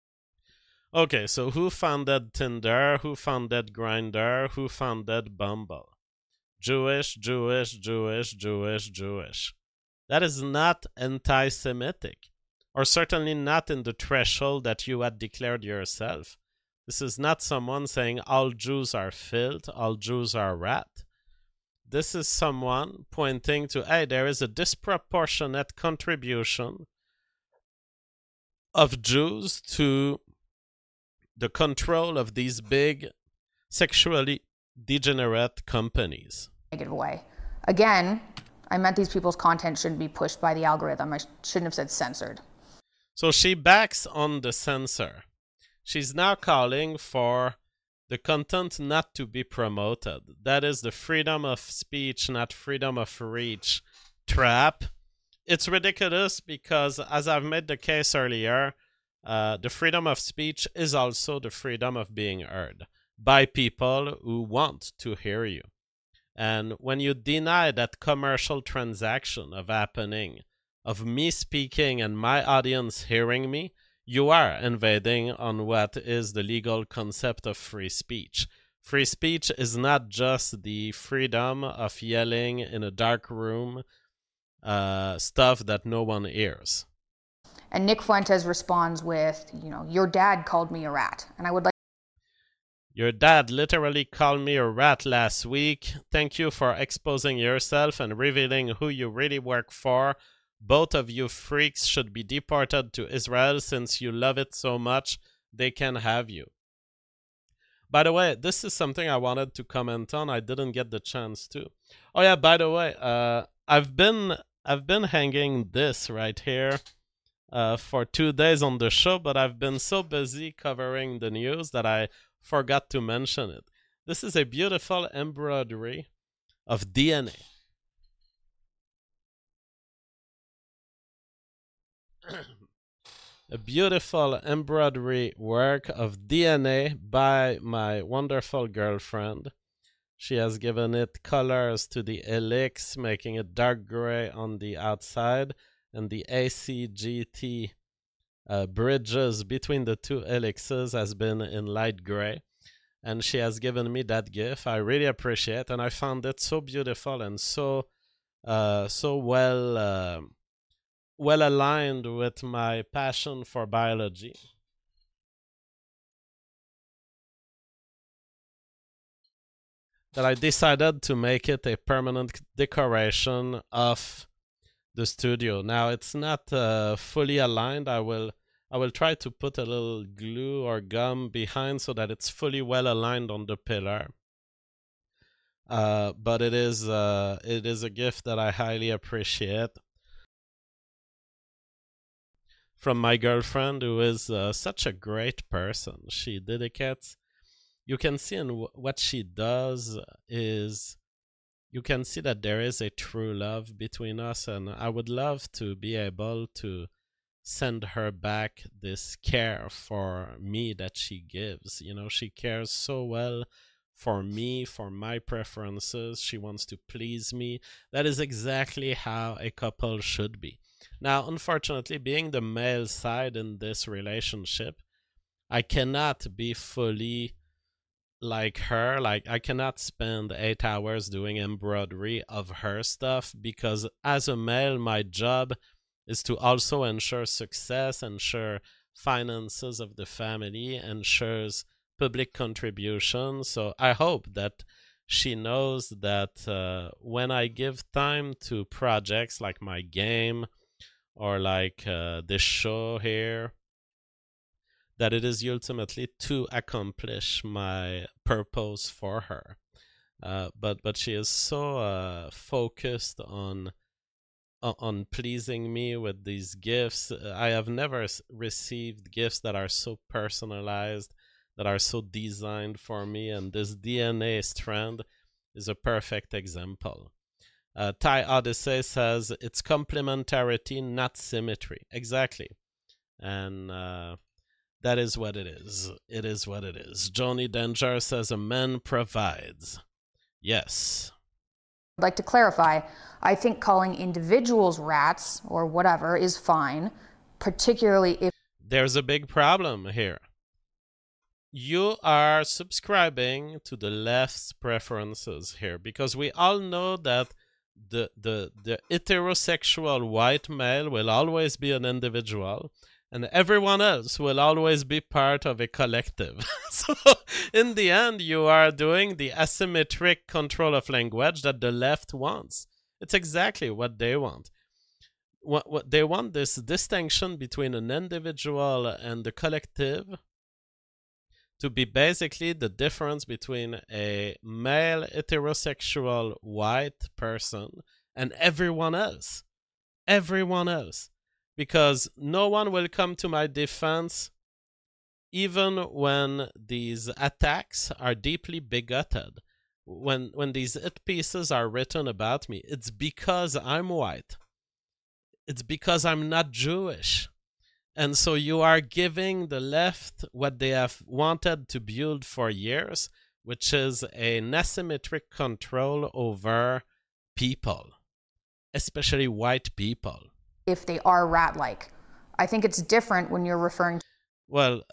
Okay, so who founded Tinder? Who founded Grindr? Who founded Bumble? Jewish, Jewish, Jewish, Jewish, Jewish. That is not anti-Semitic, or certainly not in the threshold that you had declared yourself. This is not someone saying all Jews are filth, all Jews are rat. This is someone pointing to, hey, there is a disproportionate contribution of Jews to the control of these big sexually degenerate companies. Negative way. Again, I meant these people's content shouldn't be pushed by the algorithm. I shouldn't have said censored. So she backs on the censor. She's now calling for the content not to be promoted. That is the freedom of speech, not freedom of reach trap. It's ridiculous because, as I've made the case earlier, uh, the freedom of speech is also the freedom of being heard by people who want to hear you. And when you deny that commercial transaction of happening, of me speaking and my audience hearing me, you are invading on what is the legal concept of free speech. Free speech is not just the freedom of yelling in a dark room uh, stuff that no one hears. And Nick Fuentes responds with, you know, your dad called me a rat. And I would like... Your dad literally called me a rat last week. Thank you for exposing yourself and revealing who you really work for. Both of you freaks should be deported to Israel since you love it so much. They can have you. By the way, this is something I wanted to comment on. I didn't get the chance to. Oh yeah, by the way, uh, I've been I've been hanging this right here uh, for two days on the show, but I've been so busy covering the news that I forgot to mention it. This is a beautiful embroidery of D N A. A beautiful embroidery work of D N A by my wonderful girlfriend. She has given it colors to the helix, making it dark gray on the outside, and the A C G T uh, bridges between the two helixes has been in light gray. And she has given me that gift. I really appreciate it, and I found it so beautiful and so uh, so well uh, well aligned with my passion for biology. that I decided to make it a permanent decoration of the studio. Now it's not uh, fully aligned. I will I will try to put a little glue or gum behind so that it's fully well aligned on the pillar. Uh, but it is uh, it is a gift that I highly appreciate from my girlfriend, who is uh, such a great person. She dedicates. You can see in w- what she does is you can see that there is a true love between us, and I would love to be able to send her back this care for me that she gives. You know, she cares so well for me, for my preferences. She wants to please me. That is exactly how a couple should be. Now, unfortunately, being the male side in this relationship, I cannot be fully like her. Like, I cannot spend eight hours doing embroidery of her stuff, because as a male, my job is to also ensure success, ensure finances of the family, ensures public contribution. So I hope that she knows that uh, when I give time to projects like my game or like uh, this show here, that it is ultimately to accomplish my purpose for her. Uh, but but she is so uh, focused on on pleasing me with these gifts. I have never received gifts that are so personalized, that are so designed for me, and this D N A strand is a perfect example. Uh, Thai Odyssey says it's complementarity, not symmetry. Exactly. And uh, that is what it is. It is what it is. Joni Danger says a man provides. Yes. I'd like to clarify, I think calling individuals rats or whatever is fine, particularly if... There's a big problem here. You are subscribing to the left's preferences here, because we all know that the, the, the heterosexual white male will always be an individual, and everyone else will always be part of a collective. So in the end, you are doing the asymmetric control of language that the left wants. It's exactly what they want. What, what they want, this distinction between an individual and the collective to be basically the difference between a male heterosexual white person and everyone else. Everyone else. Because no one will come to my defense even when these attacks are deeply bigoted. When when these hit pieces are written about me, it's because I'm white. It's because I'm not Jewish. And so you are giving the left what they have wanted to build for years, which is an asymmetric control over people, especially white people. If they are rat-like. I think it's different when you're referring to... Well,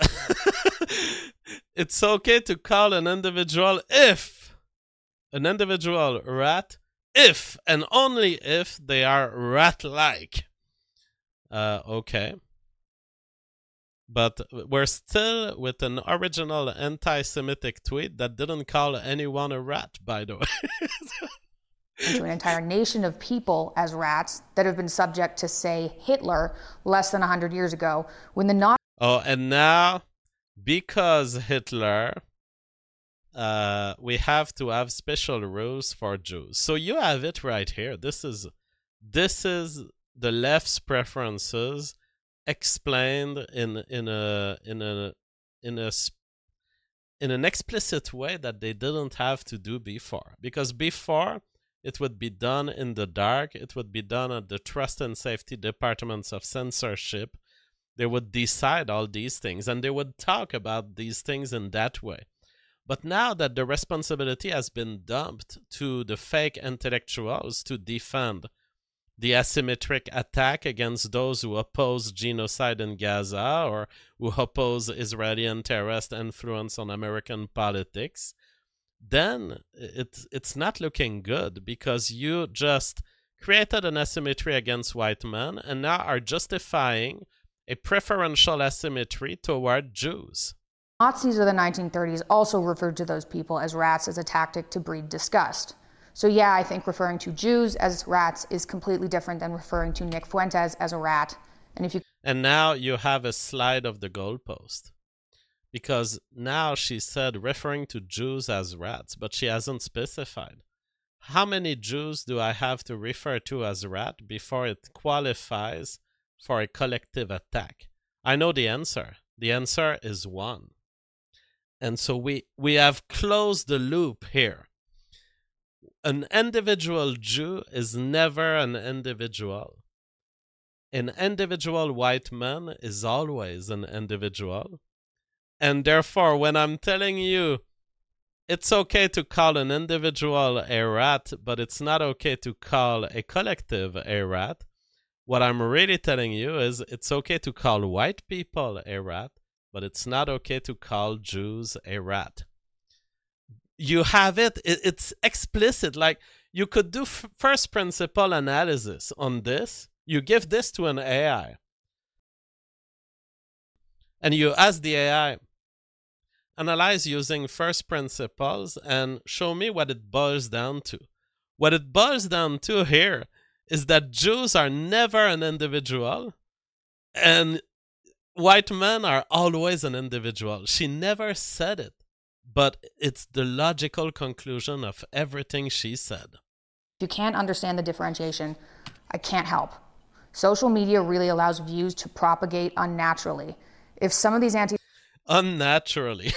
it's okay to call an individual if, an individual rat, if and only if they are rat-like. Uh, okay. But we're still with an original anti-Semitic tweet that didn't call anyone a rat, by the way. to an entire nation of people as rats that have been subject to, say, Hitler less than one hundred years ago, when the Nazis... Oh, and now, because Hitler, uh, we have to have special rules for Jews. So you have it right here. This is, this is the left's preferences explained in in a in a in a in an explicit way that they didn't have to do before. Because before, it would be done in the dark. It would be done at the trust and safety departments of censorship. They would decide all these things, and they would talk about these things in that way. But now that the responsibility has been dumped to the fake intellectuals to defend the asymmetric attack against those who oppose genocide in Gaza or who oppose Israeli and terrorist influence on American politics, then it, it's not looking good, because you just created an asymmetry against white men and now are justifying a preferential asymmetry toward Jews. Nazis of the nineteen thirties also referred to those people as rats as a tactic to breed disgust. So yeah, I think referring to Jews as rats is completely different than referring to Nick Fuentes as a rat. And if you And now you have a slide of the goalpost. Because now she said referring to Jews as rats, but she hasn't specified. How many Jews do I have to refer to as rat before it qualifies for a collective attack? I know the answer. The answer is one. And so we, we have closed the loop here. An individual Jew is never an individual. An individual white man is always an individual. And therefore, when I'm telling you it's okay to call an individual a rat, but it's not okay to call a collective a rat, what I'm really telling you is it's okay to call white people a rat, but it's not okay to call Jews a rat. You have it, it's explicit. Like, you could do f- first principle analysis on this. You give this to an A I. And you ask the A I, analyze using first principles and show me what it boils down to. What it boils down to here is that Jews are never an individual and white men are always an individual. She never said it, but it's the logical conclusion of everything she said. If you can't understand the differentiation, I can't help. Social media really allows views to propagate unnaturally. If some of these anti- Unnaturally.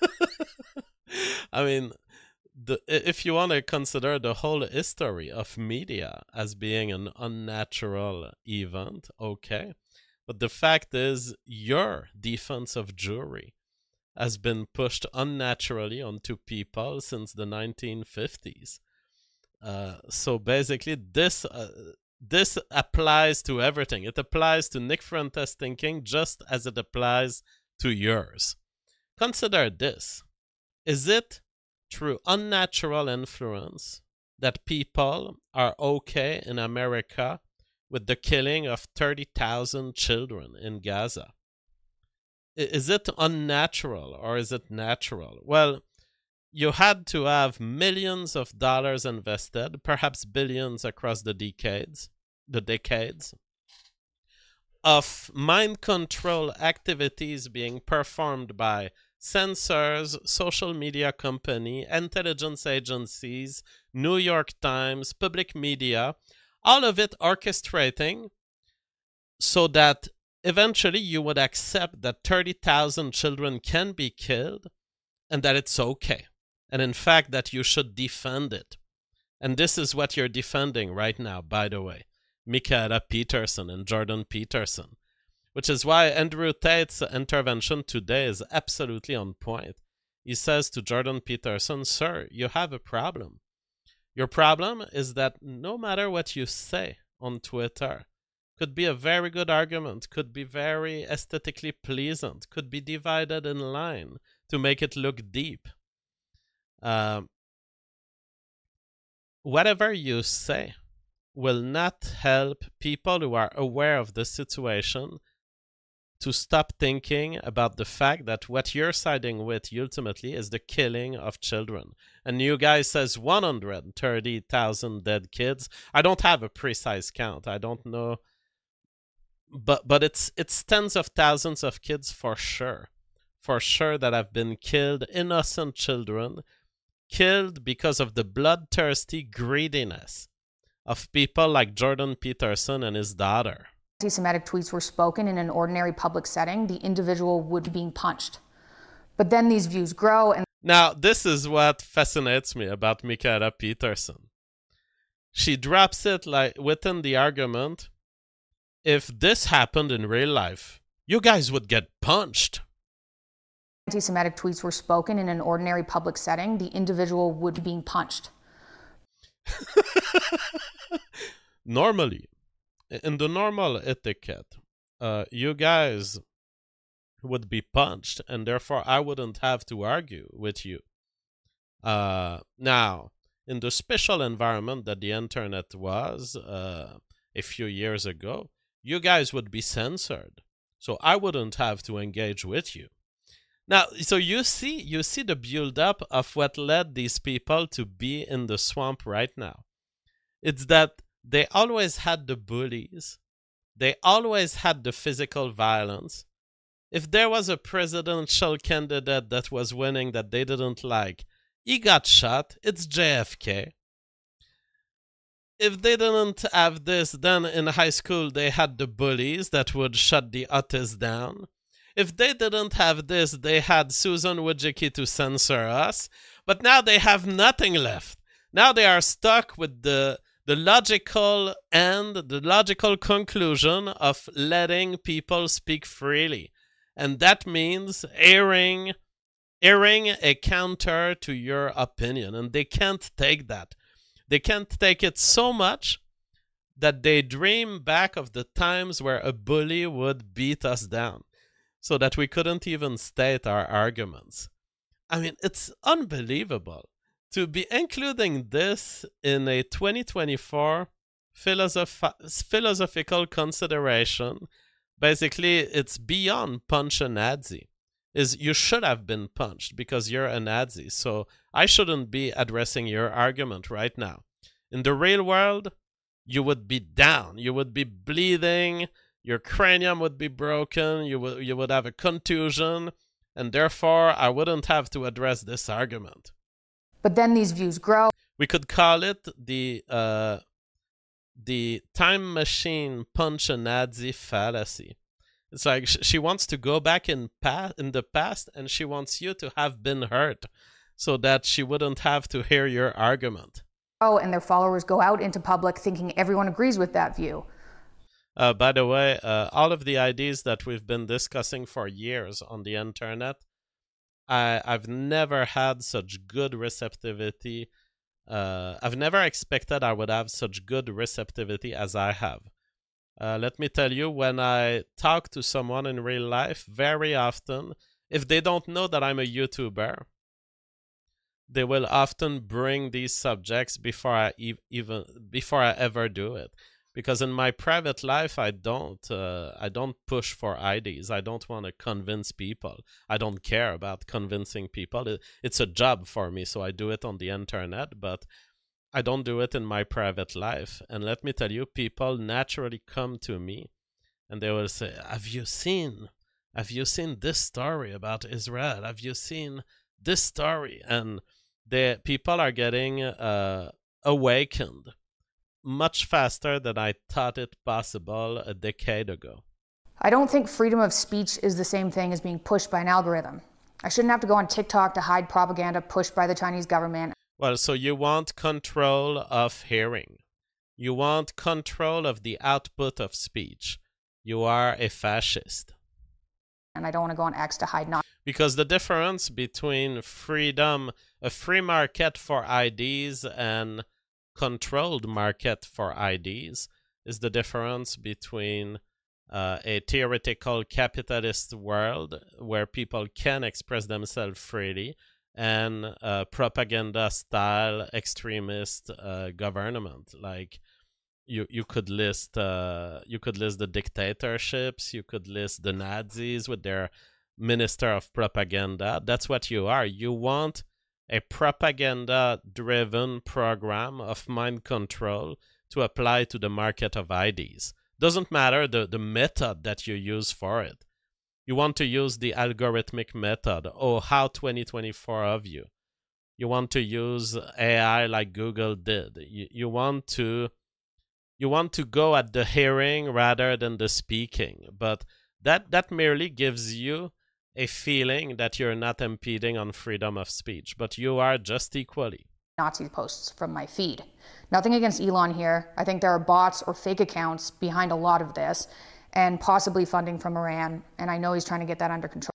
I mean, the, if you want to consider the whole history of media as being an unnatural event, okay. But the fact is, your defense of Jewry has been pushed unnaturally onto people since the nineteen fifties. Uh, so basically, this uh, this applies to everything. It applies to Nick Fuentes' thinking just as it applies to yours. Consider this. Is it through unnatural influence that people are okay in America with the killing of thirty thousand children in Gaza? Is it unnatural or is it natural? Well, you had to have millions of dollars invested, perhaps billions across the decades, the decades, of mind control activities being performed by censors, social media company, intelligence agencies, New York Times, public media, all of it orchestrating so that eventually you would accept that thirty thousand children can be killed and that it's okay. And in fact, that you should defend it. And this is what you're defending right now, by the way. Mikhaila Peterson and Jordan Peterson. Which is why Andrew Tate's intervention today is absolutely on point. He says to Jordan Peterson, sir, you have a problem. Your problem is that no matter what you say on Twitter, could be a very good argument, could be very aesthetically pleasant, could be divided in line to make it look deep. Um, whatever you say will not help people who are aware of the situation to stop thinking about the fact that what you're siding with ultimately is the killing of children. And you guys says one hundred thirty thousand dead kids. I don't have a precise count. I don't know. But but it's it's tens of thousands of kids for sure. For sure that have been killed, innocent children, killed because of the bloodthirsty greediness of people like Jordan Peterson and his daughter. Anti-Semitic tweets were spoken in an ordinary public setting, the individual would be being punched. But then these views grow and... Now, this is what fascinates me about Mikhaila Peterson. She drops it like within the argument, if this happened in real life, you guys would get punched. Anti-Semitic tweets were spoken in an ordinary public setting, the individual would be being punched. Normally, in the normal etiquette, uh, you guys would be punched, and therefore I wouldn't have to argue with you. Uh, now, in the special environment that the internet was uh, a few years ago, you guys would be censored, so I wouldn't have to engage with you. Now, so you see, you see the build-up of what led these people to be in the swamp right now. It's that they always had the bullies. They always had the physical violence. If there was a presidential candidate that was winning that they didn't like, he got shot. It's J F K. If they didn't have this, then in high school they had the bullies that would shut the autists down. If they didn't have this, they had Susan Wojcicki to censor us. But now they have nothing left. Now they are stuck with the the logical end, the logical conclusion of letting people speak freely. And that means airing, airing a counter to your opinion. And they can't take that. They can't take it so much that they dream back of the times where a bully would beat us down so that we couldn't even state our arguments. I mean, it's unbelievable to be including this in a twenty twenty-four philosoph- philosophical consideration. Basically, it's beyond punch a Nazi. Is you should have been punched because you're a Nazi. So I shouldn't be addressing your argument right now. In the real world, you would be down. You would be bleeding. Your cranium would be broken. You would you would have a contusion, and therefore I wouldn't have to address this argument. But then these views grow. We could call it the uh, the time machine punch a Nazi fallacy. It's like sh- she wants to go back in past in the past, and she wants you to have been hurt, so that she wouldn't have to hear your argument. Oh, and their followers go out into public thinking everyone agrees with that view. Uh, by the way, uh, all of the ideas that we've been discussing for years on the internet, I, I've never had such good receptivity. Uh, I've never expected I would have such good receptivity as I have. Uh, let me tell you, when I talk to someone in real life, very often, if they don't know that I'm a YouTuber, they will often bring these subjects before I e- even before I ever do it. Because in my private life, I don't, uh, I don't push for ideas. I don't want to convince people. I don't care about convincing people. It, it's a job for me, so I do it on the internet, but I don't do it in my private life. And let me tell you, people naturally come to me, and they will say, "Have you seen? Have you seen this story about Israel? Have you seen this story?" And the people are getting uh, awakened much faster than I thought it possible a decade ago. I don't think freedom of speech is the same thing as being pushed by an algorithm. I shouldn't have to go on TikTok to hide propaganda pushed by the Chinese government. Well, so you want control of hearing. You want control of the output of speech. You are a fascist. And I don't want to go on X to hide not. Because the difference between freedom, a free market for ideas, and controlled market for ideas is the difference between uh, a theoretical capitalist world where people can express themselves freely and uh, propaganda-style extremist uh, government. Like you, you could list, uh, you could list the dictatorships. You could list the Nazis with their minister of propaganda. That's what you are. You want a propaganda-driven program of mind control to apply to the market of ideas. Doesn't matter the, the method that you use for it. You want to use the algorithmic method. Oh, how twenty twenty-four of you. You want to use A I like Google did. You, you want to you want to go at the hearing rather than the speaking. But that, that merely gives you a feeling that you're not impeding on freedom of speech, but you are just equally. Nazi posts from my feed. Nothing against Elon here. I think there are bots or fake accounts behind a lot of this and possibly funding from Iran, and I know he's trying to get that under control.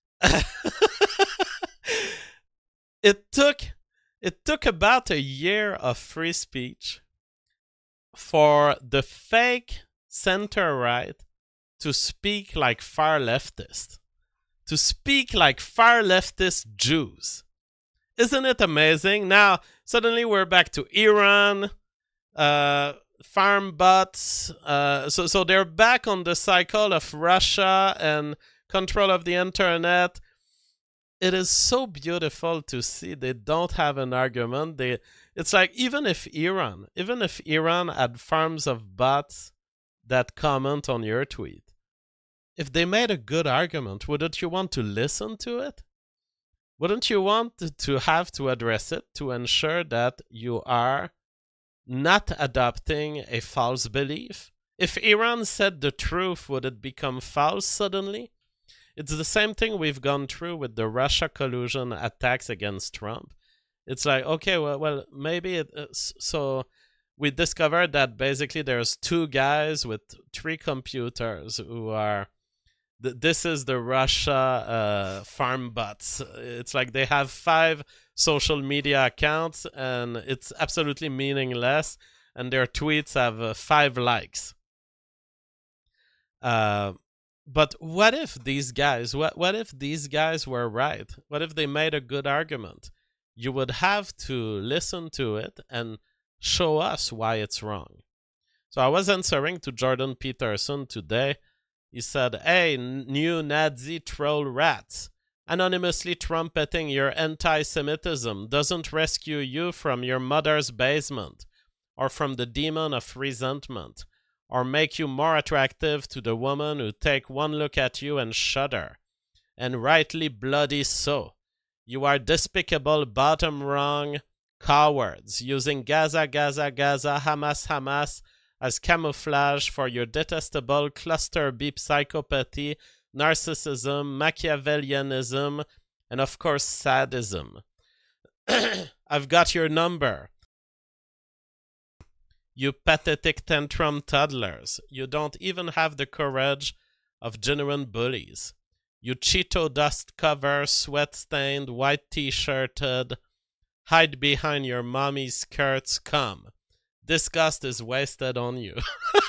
It took it took about a year of free speech for the fake center-right to speak like far leftists. To speak like far leftist Jews. Isn't it amazing? Now, suddenly we're back to Iran, uh, farm bots. Uh, so, so they're back on the cycle of Russia and control of the internet. it is so beautiful to see they don't have an argument. They, it's like even if Iran, even if Iran had farms of bots that comment on your tweet, if they made a good argument, wouldn't you want to listen to it? Wouldn't you want to have to address it to ensure that you are not adopting a false belief? If Iran said the truth, would it become false suddenly? It's the same thing we've gone through with the Russia collusion attacks against Trump. It's like, okay, well, well maybe it, uh, so we discovered that basically there's two guys with three computers who are, th- this is the Russia uh, farm bots. It's like they have five social media accounts and it's absolutely meaningless, and their tweets have uh, five likes. Uh, but what if these guys, what, what if these guys were right? What if they made a good argument? You would have to listen to it and show us why it's wrong. So I was answering to Jordan Peterson today. He said, hey, new Nazi troll rats, anonymously trumpeting your anti-Semitism doesn't rescue you from your mother's basement or from the demon of resentment, or make you more attractive to the woman who take one look at you and shudder. And rightly bloody so. You are despicable, bottom rung cowards, using Gaza, Gaza, Gaza, Hamas, Hamas as camouflage for your detestable cluster B psychopathy, narcissism, Machiavellianism, and of course sadism. I've got your number. You pathetic tantrum toddlers. You don't even have the courage of genuine bullies. You Cheeto dust cover, sweat-stained, white t-shirted, hide behind your mommy's skirts, come. Disgust is wasted on you.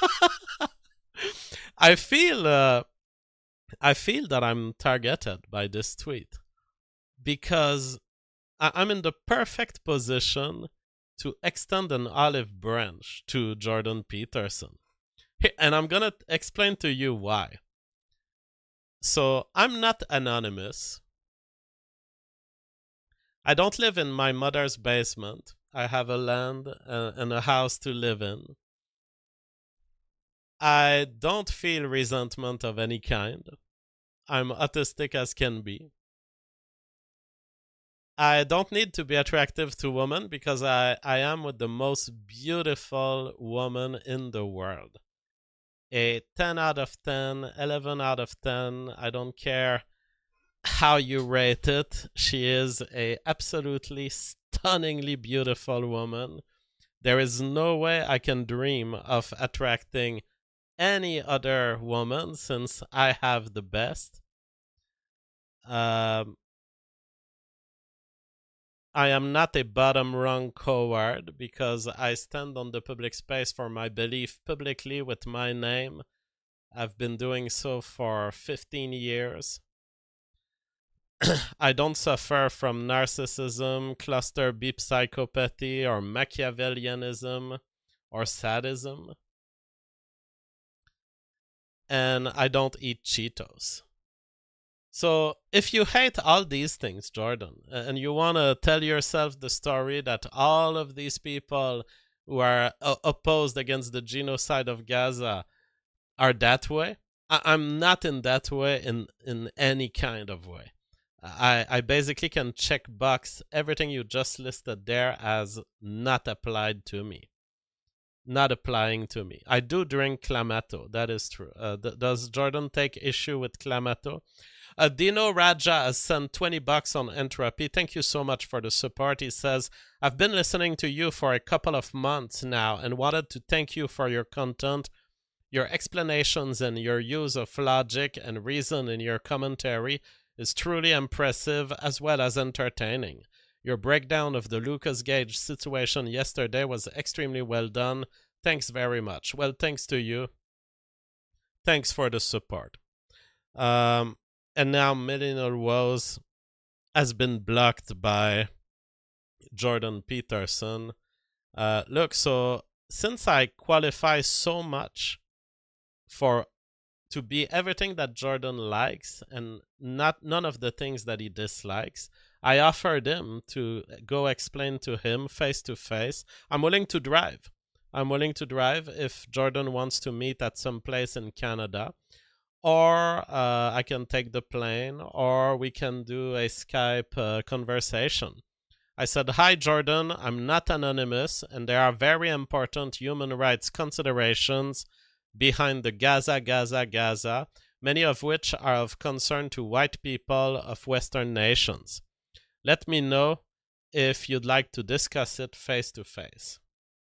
I feel, uh, I feel that I'm targeted by this tweet because I- I'm in the perfect position to extend an olive branch to Jordan Peterson. And I'm going to explain to you why. So, I'm not anonymous. I don't live in my mother's basement. I have a land uh, and a house to live in. I don't feel resentment of any kind. I'm autistic as can be. I don't need to be attractive to women because I, I am with the most beautiful woman in the world. A ten out of ten, eleven out of ten, I don't care how you rate it. She is a absolutely stunningly beautiful woman. There is no way I can dream of attracting any other woman since I have the best. Um... I am not a bottom-rung coward because I stand on the public space for my belief publicly with my name. I've been doing so for fifteen years. I don't suffer from narcissism, cluster B psychopathy, or Machiavellianism, or sadism. And I don't eat Cheetos. So if you hate all these things, Jordan, and you want to tell yourself the story that all of these people who are uh, opposed against the genocide of Gaza are that way, I- I'm not in that way in, in any kind of way. I, I basically can check box everything you just listed there as not applied to me. Not applying to me. I do drink Clamato, that is true. Uh, th- does Jordan take issue with Clamato? Uh, Dino Raja has sent twenty bucks on Entropy. Thank you so much for the support. He says, I've been listening to you for a couple of months now and wanted to thank you for your content, your explanations, and your use of logic and reason in your commentary is truly impressive as well as entertaining. Your breakdown of the Lucas Gage situation yesterday was extremely well done. Thanks very much. Well, thanks to you. Thanks for the support. Um... And now Millennial Woes has been blocked by Jordan Peterson. Uh, look, so since I qualify so much for to be everything that Jordan likes and not none of the things that he dislikes, I offered him to go explain to him face to face. I'm willing to drive. I'm willing to drive if Jordan wants to meet at some place in Canada, or uh, I can take the plane, or we can do a Skype uh, conversation. I said, hi, Jordan, I'm not anonymous, and there are very important human rights considerations behind the Gaza, Gaza, Gaza, many of which are of concern to white people of Western nations. Let me know if you'd like to discuss it face to face.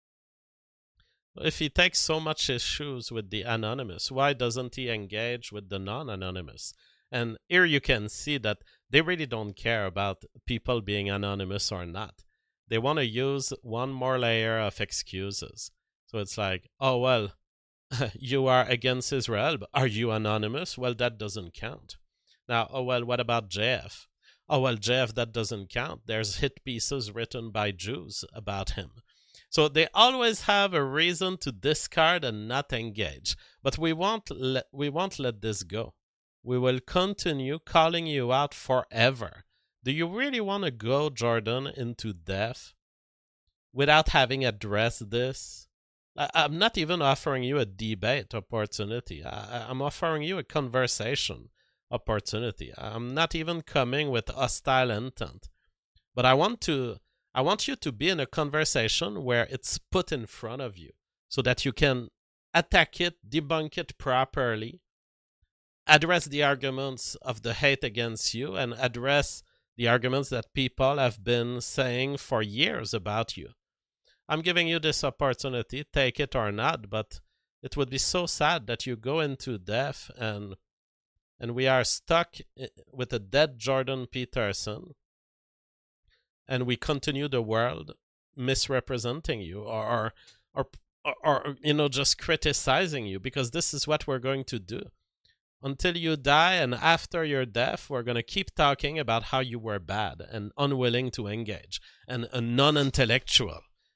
If he takes so much issues with the anonymous, why doesn't he engage with the non-anonymous? And here you can see that they really don't care about people being anonymous or not. They want to use one more layer of excuses. So it's like, oh, well, you are against Israel, but are you anonymous? Well, that doesn't count. Now, oh, well, what about J F? Oh, well, J F, that doesn't count. There's hit pieces written by Jews about him. So they always have a reason to discard and not engage. But we won't let, we won't let this go. We will continue calling you out forever. Do you really want to go, Jordan, into death without having addressed this? I'm not even offering you a debate opportunity. I'm offering you a conversation opportunity. I'm not even coming with hostile intent. But I want to I want you to be in a conversation where it's put in front of you so that you can attack it, debunk it properly, address the arguments of the hate against you, and address the arguments that people have been saying for years about you. I'm giving you this opportunity, take it or not, but it would be so sad that you go into death and and we are stuck with a dead Jordan Peterson and we continue the world misrepresenting you or, or, or, or, you know, just criticizing you, because this is what we're going to do. Until you die and after your death, we're going to keep talking about how you were bad and unwilling to engage and a non-intellectual.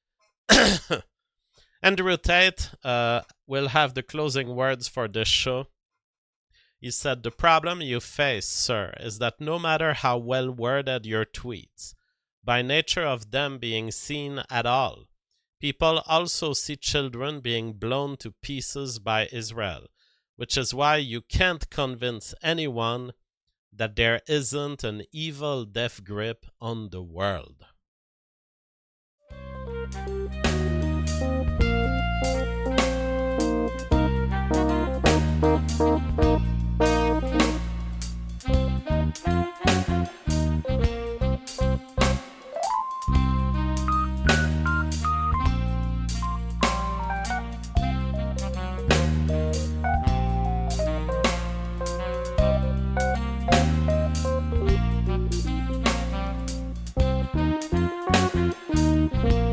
Andrew Tate uh, will have the closing words for this show. He said, the problem you face, sir, is that no matter how well worded your tweets, by nature of them being seen at all, people also see children being blown to pieces by Israel, which is why you can't convince anyone that there isn't an evil death grip on the world. Thank you.